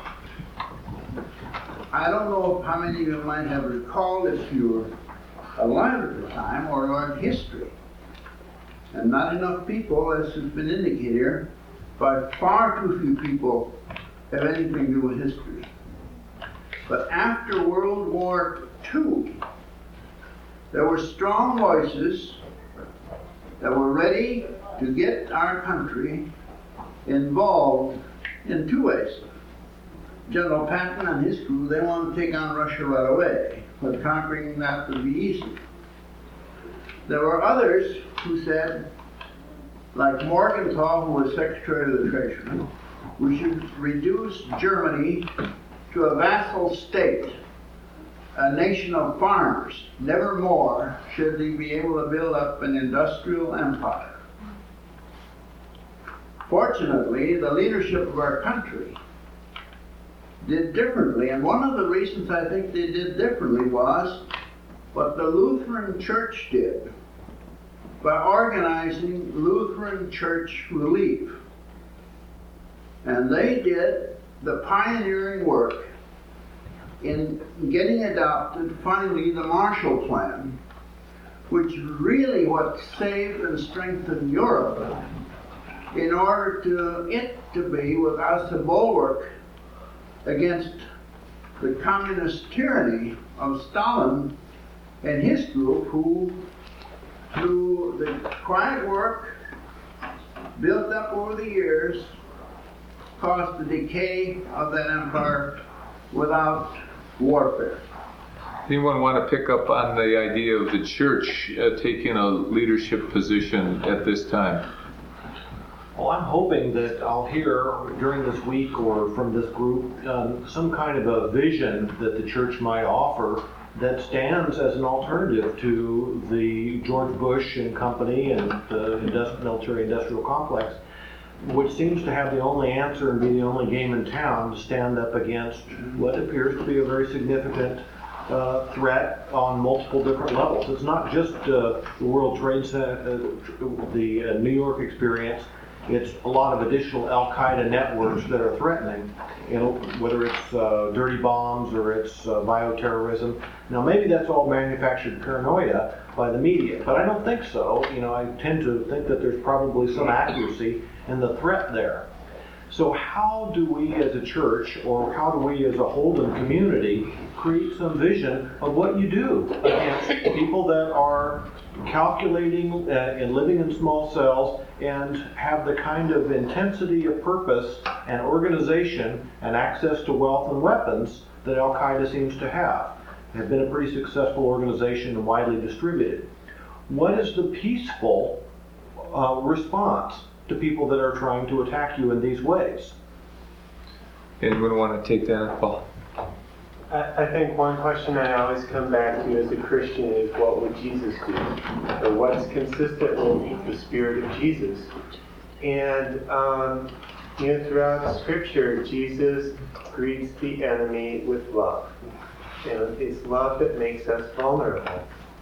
I don't know how many of you might have recalled if you were alive at the time or learned history. And not enough people, as has been indicated here, but far too few people have anything to do with history. But after World War Two, there were strong voices that were ready to get our country involved in two ways. General Patton and his crew, they wanted to take on Russia right away, but conquering that would be easy. There were others who said, like Morgenthau, who was Secretary of the Treasury, we should reduce Germany to a vassal state, a nation of farmers. Never more should they be able to build up an industrial empire. Fortunately, the leadership of our country did differently, and one of the reasons I think they did differently was what the Lutheran Church did by organizing Lutheran Church Relief. And they did the pioneering work in getting adopted finally the Marshall Plan, which really what saved and strengthened Europe, in order to it to be with us a bulwark against the communist tyranny of Stalin and his group, who through the quiet work built up over the years caused the decay of that empire without warfare. Anyone want to pick up on the idea of the church uh, taking a leadership position at this time? Well, I'm hoping that I'll hear during this week or from this group um, some kind of a vision that the church might offer that stands as an alternative to the George Bush and company and the industri- military-industrial complex, which seems to have the only answer and be the only game in town to stand up against what appears to be a very significant uh, threat on multiple different levels. It's not just uh, the World Trade Center, uh, the uh, New York experience. It's a lot of additional Al-Qaeda networks that are threatening, you know, whether it's uh, dirty bombs or it's uh, bioterrorism. Now, maybe that's all manufactured paranoia by the media, but I don't think so. You know, I tend to think that there's probably some accuracy in the threat there. So how do we as a church, or how do we as a Holden community, create some vision of what you do against people that are calculating uh, and living in small cells and have the kind of intensity of purpose and organization and access to wealth and weapons that Al-Qaeda seems to have? Have been a pretty successful organization and widely distributed. What is the peaceful uh, response to people that are trying to attack you in these ways? Anyone want to take that, Paul? I, I think one question I always come back to as a Christian is, what would Jesus do? Or what's consistent with the spirit of Jesus? And um, you know, throughout the scripture, Jesus greets the enemy with love. And it's love that makes us vulnerable.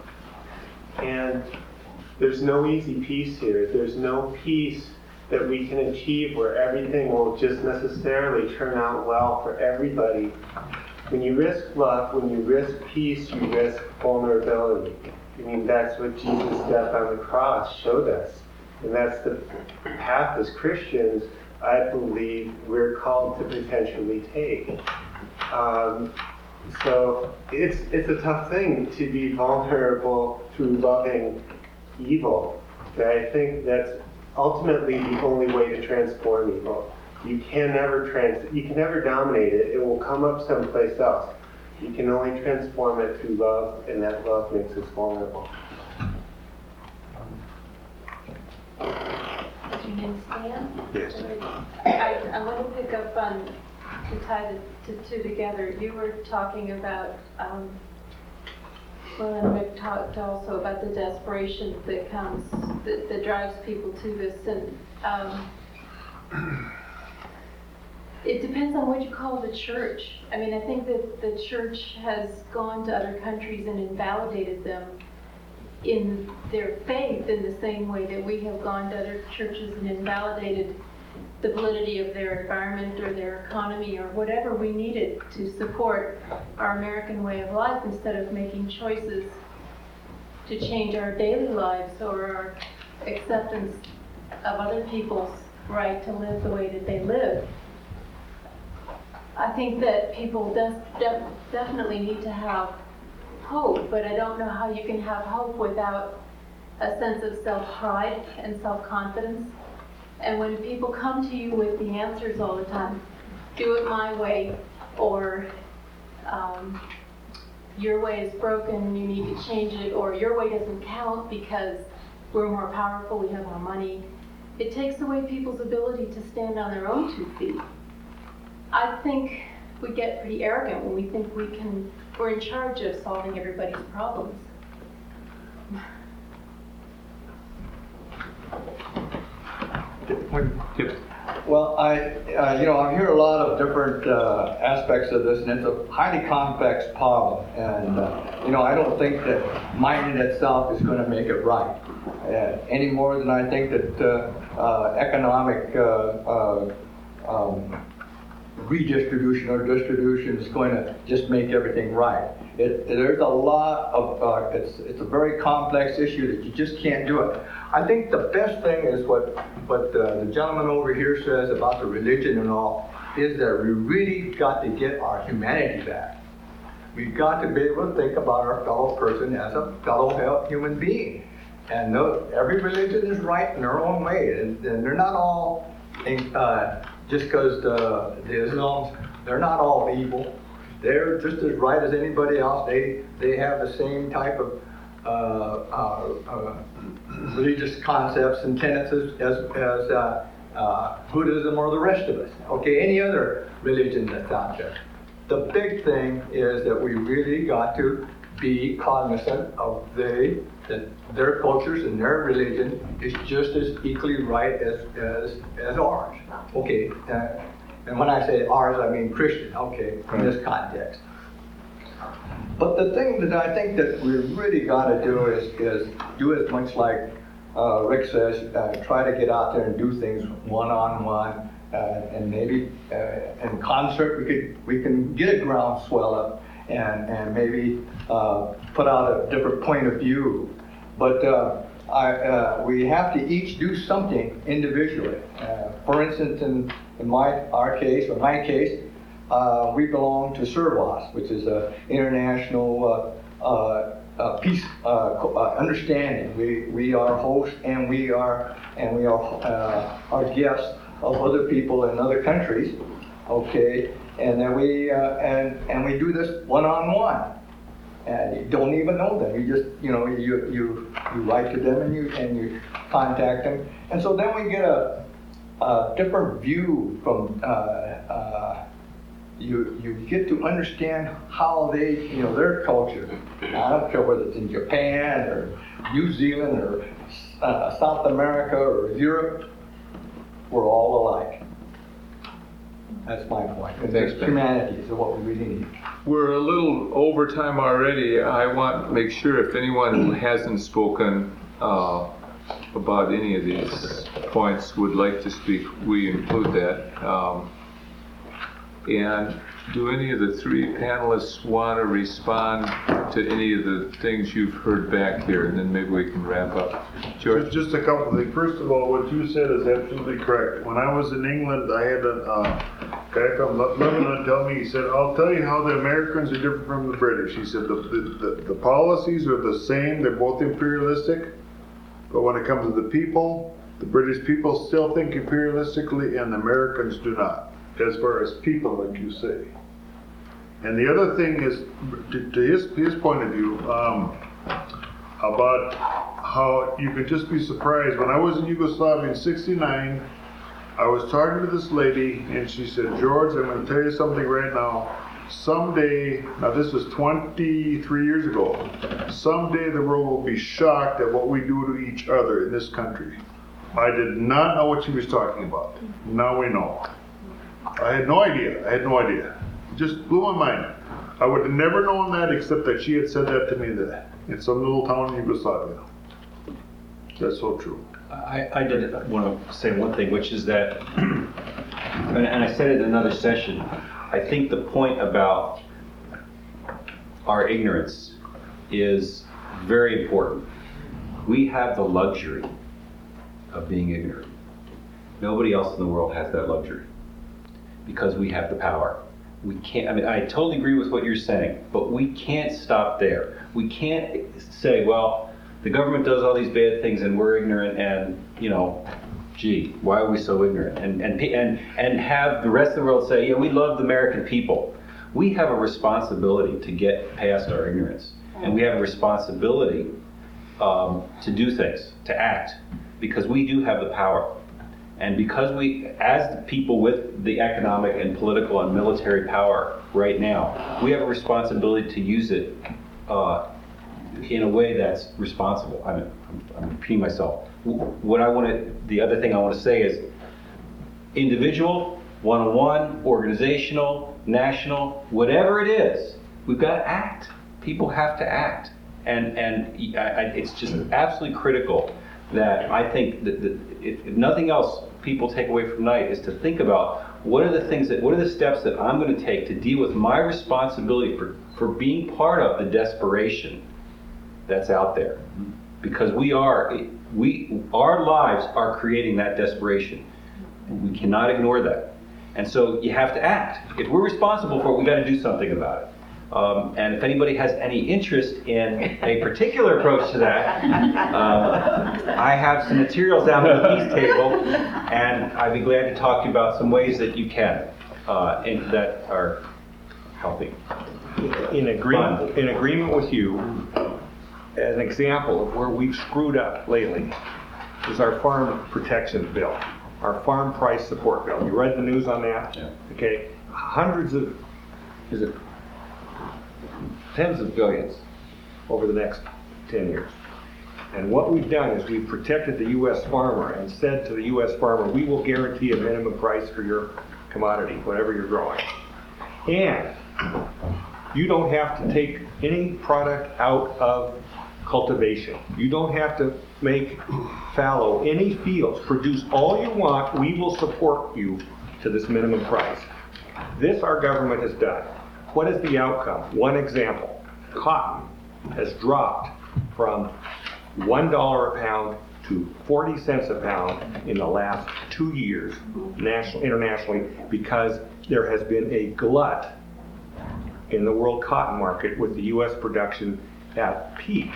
And there's no easy peace here. There's no peace that we can achieve where everything will just necessarily turn out well for everybody. When you risk love, when you risk peace, you risk vulnerability. I mean, that's what Jesus' death on the cross showed us. And that's the path as Christians, I believe, we're called to potentially take. Um, so it's it's a tough thing to be vulnerable through loving evil. Okay? I think that's ultimately the only way to transform evil. You can never trans you can never dominate it. It will come up someplace else. You can only transform it through love, and that love makes us vulnerable. Did your name Stan? Yes. I, I want to pick up on, to tie the the two together. You were talking about, um, well, and Rick talked also about the desperation that comes, that, that drives people to this. And um, it depends on what you call the church. I mean, I think that the church has gone to other countries and invalidated them in their faith in the same way that we have gone to other churches and invalidated the validity of their environment or their economy or whatever we needed to support our American way of life, instead of making choices to change our daily lives or our acceptance of other people's right to live the way that they live. I think that people def- def- definitely need to have hope, but I don't know how you can have hope without a sense of self-pride and self-confidence. And when people come to you with the answers all the time, do it my way, or um, your way is broken, you need to change it, or your way doesn't count because we're more powerful, we have more money, it takes away people's ability to stand on their own two feet. I think we get pretty arrogant when we think we can, we're in charge of solving everybody's problems. Well, I, uh, you know, I hear a lot of different uh, aspects of this, and it's a highly complex problem. And, uh, you know, I don't think that might in itself is going to make it right, uh, any more than I think that uh, uh, economic uh, uh, um, redistribution or distribution is going to just make everything right. It, there's a lot of, uh, it's, it's a very complex issue that you just can't do it. I think the best thing is what, what uh, the gentleman over here says about the religion and all, is that we really got to get our humanity back. We've got to be able to think about our fellow person as a fellow human being. And no, every religion is right in their own way, and, and they're not all, uh, just because the, the Islams, they're not all evil. They're just as right as anybody else. They they have the same type of uh, uh, uh, religious concepts and tenets as, as, as uh, uh, Buddhism or the rest of us. Okay, any other religion that's out there. The big thing is that we really got to be cognizant of they, that their cultures and their religion is just as equally right as as, as ours. Okay. Uh, And when I say ours, I mean Christian, okay, in this context. But the thing that I think that we really got to do is, is do as much like uh, Rick says, uh, try to get out there and do things one-on-one, uh, and maybe uh, in concert we could we can get a groundswell up and, and maybe uh, put out a different point of view. But uh, I, uh, we have to each do something individually. Uh, for instance, in In my, our case, or my case, uh, we belong to SERVAS, which is an international uh, uh, uh, peace uh, uh, understanding. We we are hosts and we are and we are uh, are guests of other people in other countries. Okay, and then we uh, and and we do this one on one, and you don't even know them. You just you know you you you write to them and you and you contact them, and so then we get a. A different view from uh, uh, you. You get to understand how they, you know, their culture. I don't care whether it's in Japan or New Zealand or uh, South America or Europe. We're all alike. That's my point. Thanks, Ben. Humanity is what we really need. We're a little over time already. I want to make sure if anyone hasn't spoken uh, about any of these points would like to speak, we include that. Um, and do any of the three panelists want to respond to any of the things you've heard back here? And then maybe we can wrap up. George? Just, just a couple of things. First of all, what you said is absolutely correct. When I was in England, I had a uh, guy from Lebanon tell me, he said, I'll tell you how the Americans are different from the British. He said, the, the, the, the policies are the same. They're both imperialistic. But when it comes to the people, the British people still think imperialistically and the Americans do not, as far as people, like you say. And the other thing is, to, to his, his point of view, um, about how you could just be surprised. When I was in Yugoslavia in sixty-nine, I was talking to this lady and she said, George, I'm going to tell you something right now. Someday, now this was twenty-three years ago, someday the world will be shocked at what we do to each other in this country. I did not know what she was talking about. Now we know. I had no idea. I had no idea. It just blew my mind. I would have never known that except that she had said that to me there in some little town in Yugoslavia. That's so true. I, I did want to say one thing, which is that, and, and I said it in another session, I think the point about our ignorance is very important. We have the luxury of being ignorant. Nobody else in the world has that luxury because we have the power. We can't, I mean, I totally agree with what you're saying, but we can't stop there. We can't say, well, the government does all these bad things and we're ignorant and, you know, gee, why are we so ignorant? And and and and have the rest of the world say, yeah, we love the American people. We have a responsibility to get past our ignorance. And we have a responsibility um, to do things, to act, because we do have the power. And because we, as the people with the economic and political and military power right now, we have a responsibility to use it uh, in a way that's responsible. I'm, I'm, I'm repeating myself. What I want to, the other thing I want to say is individual, one-on-one, organizational, national, whatever it is, we've got to act. People have to act. And and I, I, it's just absolutely critical that I think that, that if, if nothing else people take away from tonight is to think about what are the things that, what are the steps that I'm going to take to deal with my responsibility for for being part of the desperation that's out there. Because we are, we, our lives are creating that desperation. And we cannot ignore that. And so you have to act. If we're responsible for it, we got to do something about it. Um, and if anybody has any interest in a particular approach to that, um, I have some materials down at the Peace table, and I'd be glad to talk to you about some ways that you can, uh, and that are healthy. In agreement, in agreement with you, an example of where we've screwed up lately is our farm protection bill, our farm price support bill. You read the news on that? Yeah. Okay, hundreds of, is it tens of billions over the next ten years. And what we've done is we've protected the U S farmer and said to the U S farmer, we will guarantee a minimum price for your commodity, whatever you're growing. And you don't have to take any product out of cultivation. You don't have to make fallow any fields. Produce all you want. We will support you to this minimum price. This our government has done. What is the outcome? One example. Cotton has dropped from one dollar a pound to forty cents a pound in the last two years national, internationally, because there has been a glut in the world cotton market with the U S production at peak.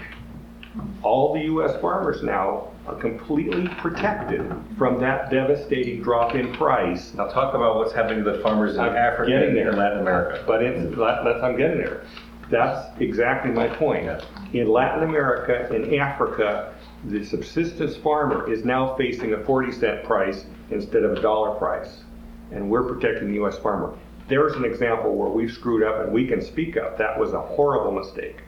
All the U S farmers now are completely protected from that devastating drop in price. Now talk about what's happening to the farmers in I'm Africa getting there. and Latin America. But it's, that's, I'm getting there. That's exactly my point. In Latin America, in Africa, the subsistence farmer is now facing a forty cent price instead of a dollar price. And we're protecting the U S farmer. There's an example where we've screwed up and we can speak up. That was a horrible mistake.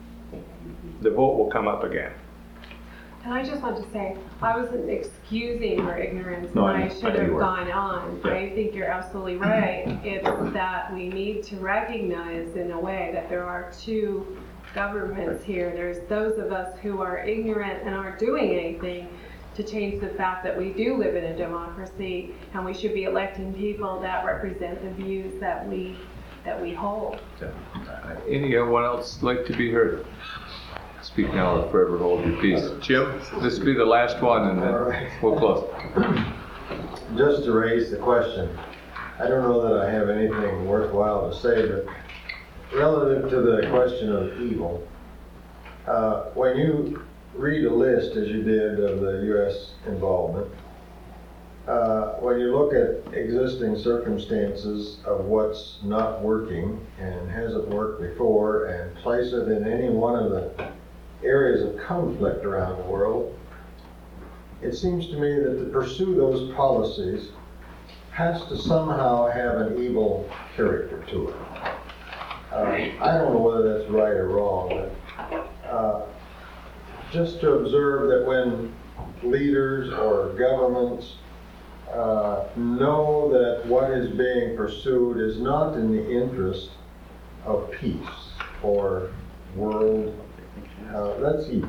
The vote will come up again. And I just want to say, I wasn't excusing her ignorance, No, and I- I I should knew have you were. gone on. Yeah. I think you're absolutely right. It's that we need to recognize in a way that there are two governments here. There's those of us who are ignorant and aren't doing anything to change the fact that we do live in a democracy, and we should be electing people that represent the views that we that we hold. Anyone else like to be heard? Speak now or forever hold your peace. Jim, this will be the last one and then we'll close. Just to raise the question, I don't know that I have anything worthwhile to say, but relative to the question of evil, uh, when you read a list, as you did, of the U S involvement, uh, when you look at existing circumstances of what's not working and hasn't worked before and place it in any one of the areas of conflict around the world, it seems to me that to pursue those policies has to somehow have an evil character to it. Uh, I don't know whether that's right or wrong, but uh, just to observe that when leaders or governments uh, know that what is being pursued is not in the interest of peace or world, uh, that's evil.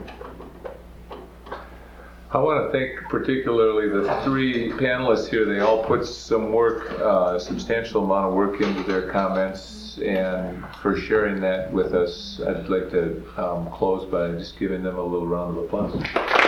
I want to thank particularly the three panelists here. They all put some work, uh, substantial amount of work into their comments, and for sharing that with us. I'd like to um, close by just giving them a little round of applause.